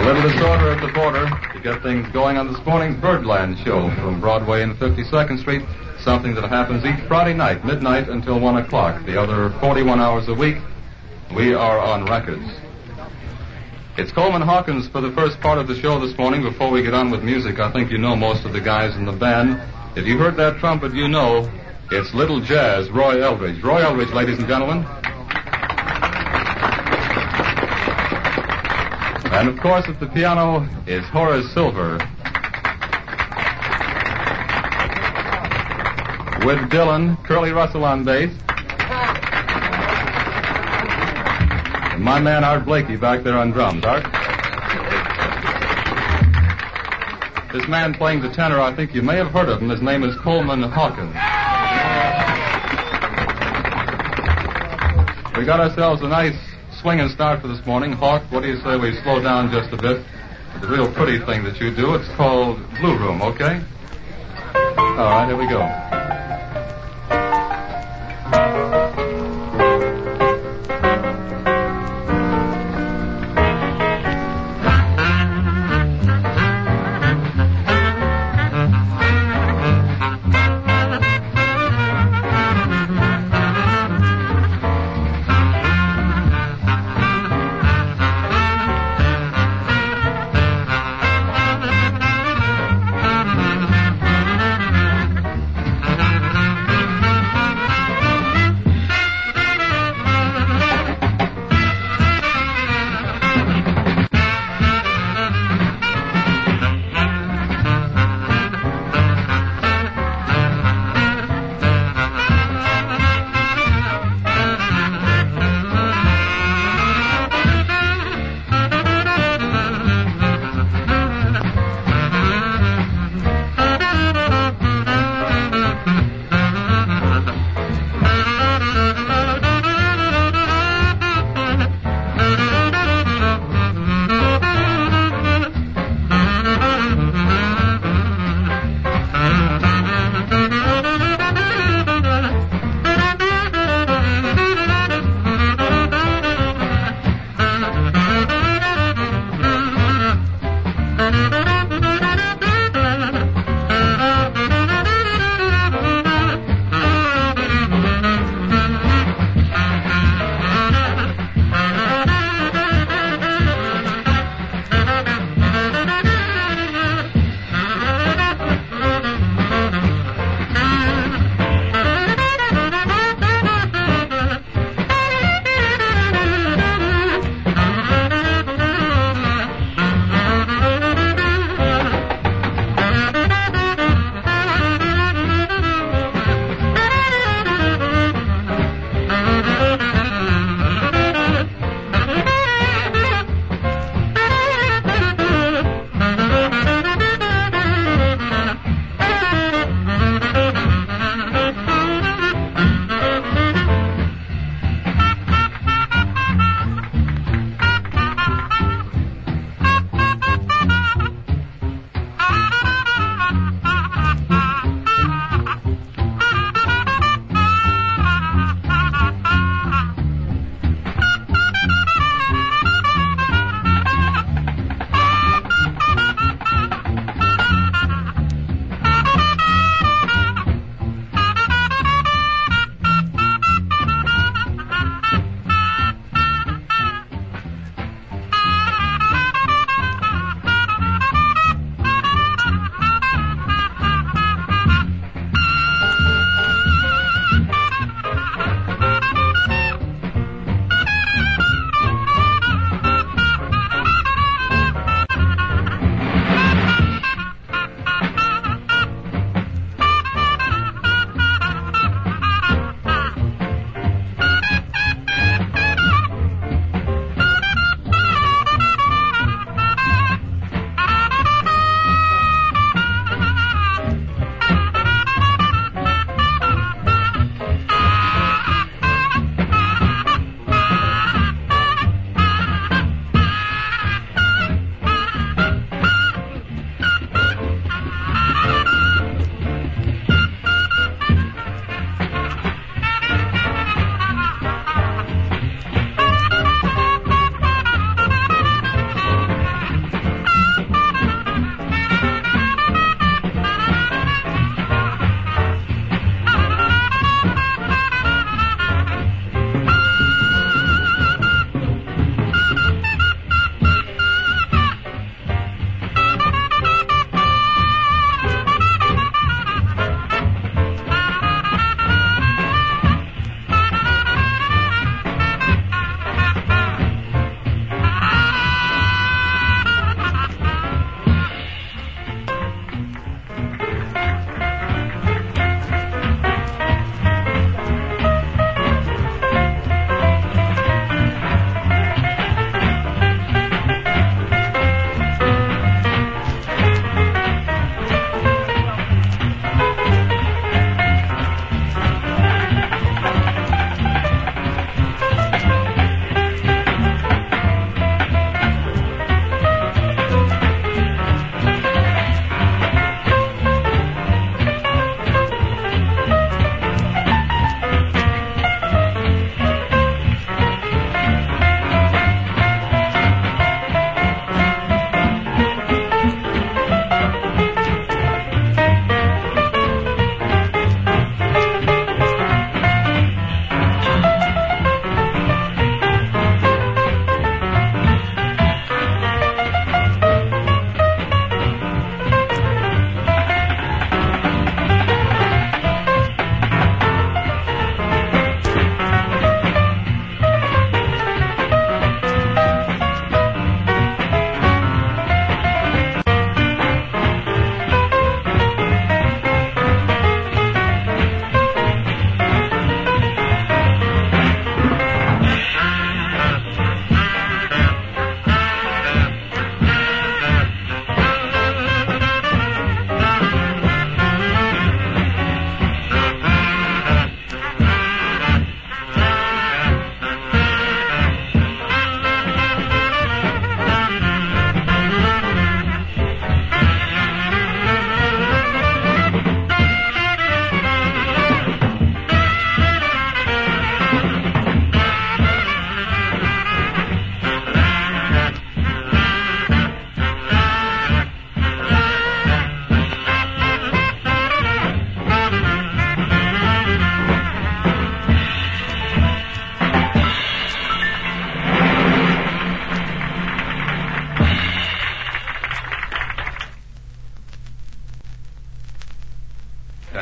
little disorder at the border to get things going on this morning's Birdland show from Broadway and fifty-second Street, something that happens each Friday night, midnight until one o'clock. The other forty-one hours a week, we are on records. It's Coleman Hawkins for the first part of the show this morning. Before we get on with music, I think you know most of the guys in the band. If you heard that trumpet, you know it's Little Jazz, Roy Eldridge. Roy Eldridge, ladies and gentlemen. And, of course, at the piano is Horace Silver. With Dylan, Curly Russell on bass. And my man Art Blakey back there on drums. Art? This man playing the tenor, I think you may have heard of him. His name is Coleman Hawkins. We got ourselves a nice swinging start for this morning. Hawk, what do you say we slow down just a bit? The real pretty thing that you do, it's called Blue Room, okay? All right, here we go.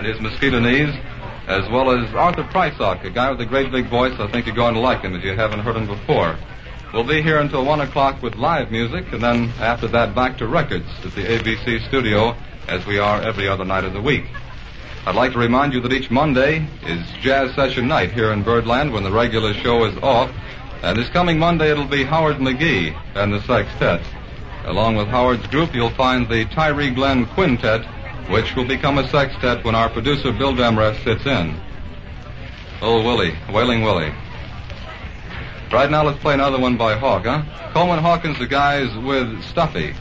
and his mosquito knees, as well as Arthur Prysock, a guy with a great big voice. I think you're going to like him if you haven't heard him before. We'll be here until one o'clock with live music, and then after that back to records at the A B C studio, as we are every other night of the week. I'd like to remind you that each Monday is Jazz Session Night here in Birdland when the regular show is off. And this coming Monday it'll be Howard McGee and the Sextet. Along with Howard's group, you'll find the Tyree Glenn Quintet, which will become a sextet when our producer Bill Demarest sits in. Old Willie, Wailing Willie. Right now let's play another one by Hawk, huh? Coleman Hawkins, the guys with Stuffy.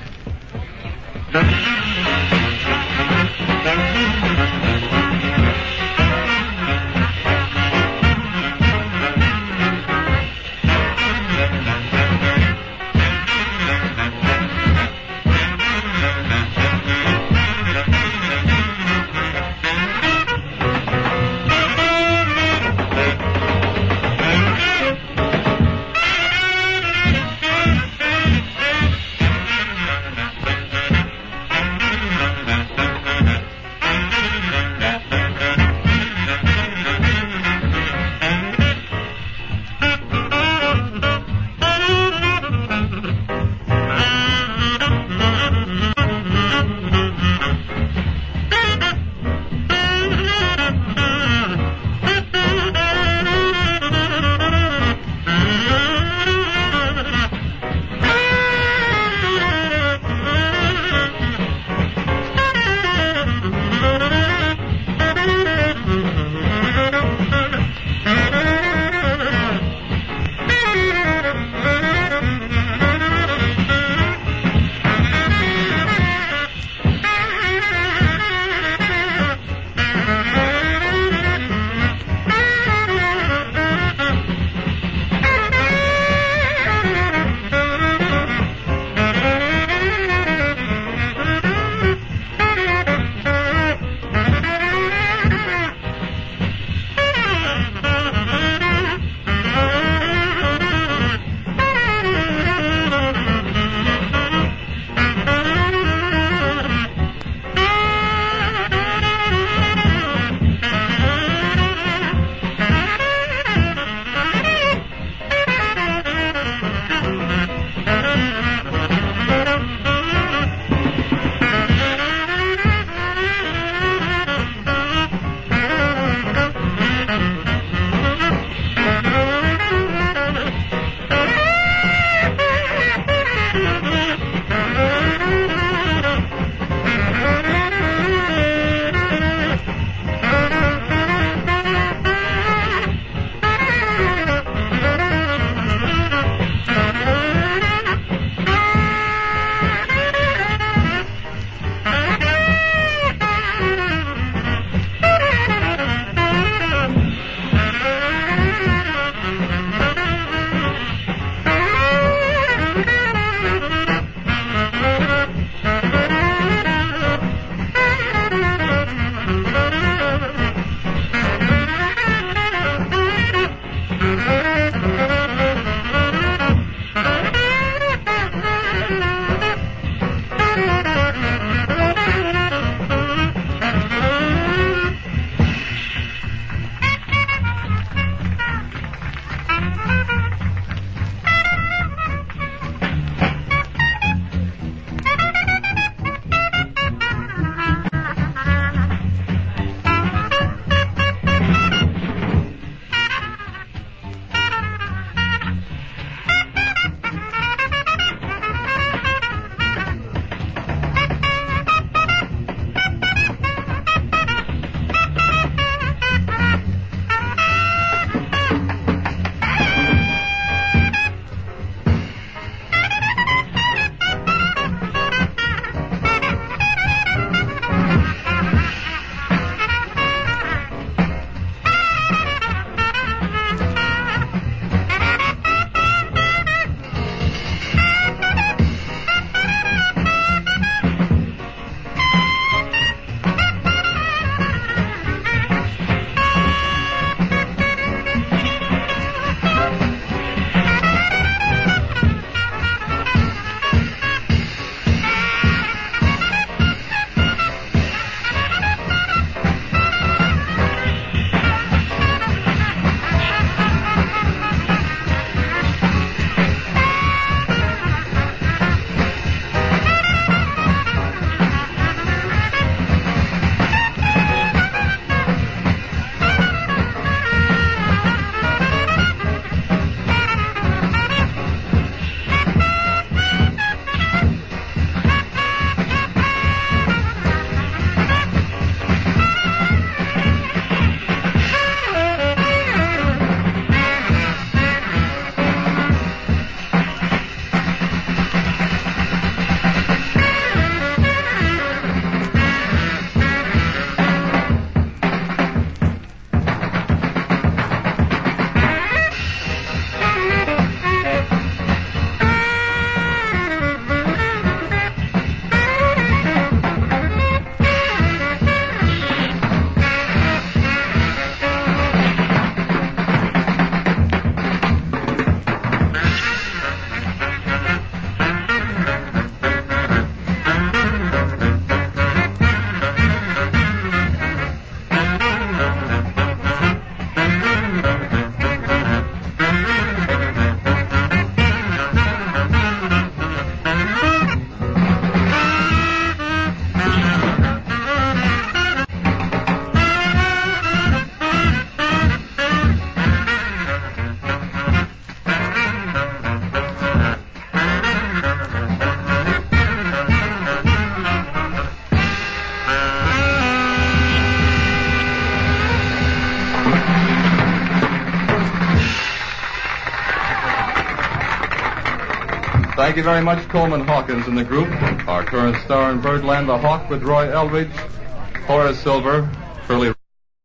Thank you very much, Coleman Hawkins and the group. Our current star in Birdland, the Hawk with Roy Eldridge, Horace Silver, Curly.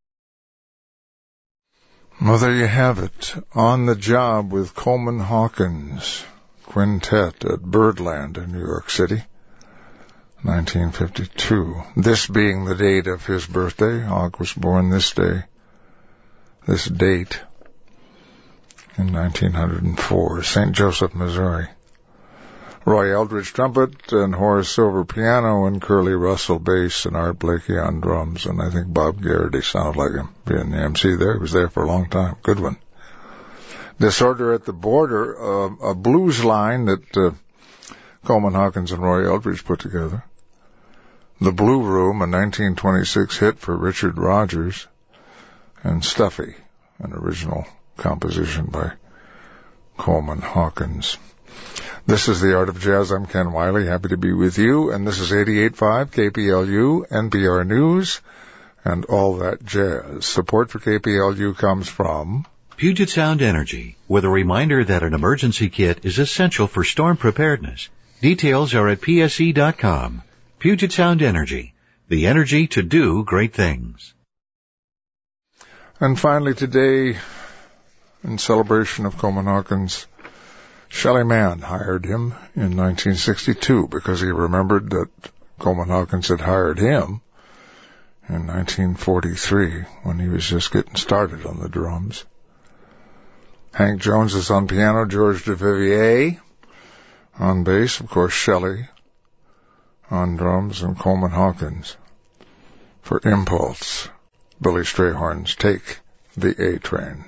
Well, there you have it. On the Job with Coleman Hawkins Quintet at Birdland in New York City, nineteen fifty-two. This being the date of his birthday. Hawk was born this day, this date, in nineteen oh four, Saint Joseph, Missouri. Roy Eldridge trumpet and Horace Silver piano and Curly Russell bass and Art Blakey on drums. And I think Bob Garrity sounded like him being the M C there. He was there for a long time. Good one. Disorder at the Border, uh, a blues line that uh, Coleman Hawkins and Roy Eldridge put together. The Blue Room, a nineteen twenty-six hit for Richard Rogers. And Stuffy, an original composition by Coleman Hawkins. This is The Art of Jazz. I'm Ken Wiley, happy to be with you. And this is eighty-eight point five K P L U, N P R News, and all that jazz. Support for K P L U comes from Puget Sound Energy, with a reminder that an emergency kit is essential for storm preparedness. Details are at P S E dot com. Puget Sound Energy, the energy to do great things. And finally today, in celebration of Coleman Hawkins, Shelly Manne hired him in nineteen sixty-two because he remembered that Coleman Hawkins had hired him in nineteen forty-three when he was just getting started on the drums. Hank Jones is on piano, George DeVivier on bass, of course Shelly on drums, and Coleman Hawkins for Impulse, Billy Strayhorn's Take the A-Train.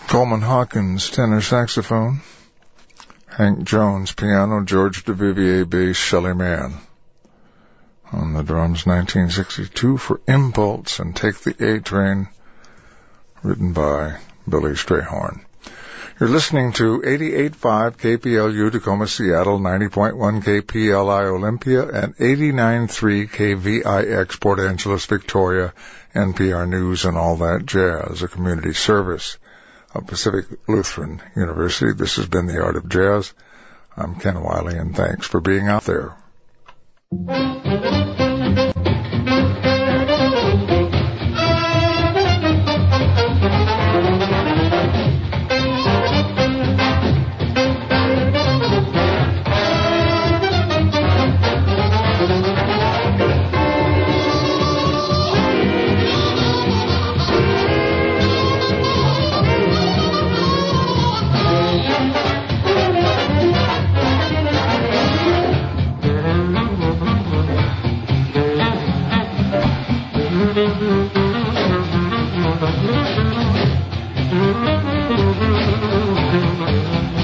Coleman Hawkins, tenor saxophone. Hank Jones, piano. George Duvivier, bass. Shelley Mann on the drums. nineteen sixty-two for Impulse and Take the A-Train, written by Billy Strayhorn. You're listening to eighty-eight point five K P L U Tacoma, Seattle, ninety point one K P L I Olympia, and eighty-nine point three K V I X Port Angeles, Victoria, N P R News and All That Jazz, a community service of Pacific Lutheran University. This has been The Art of Jazz. I'm Ken Wiley, and thanks for being out there. Thank you.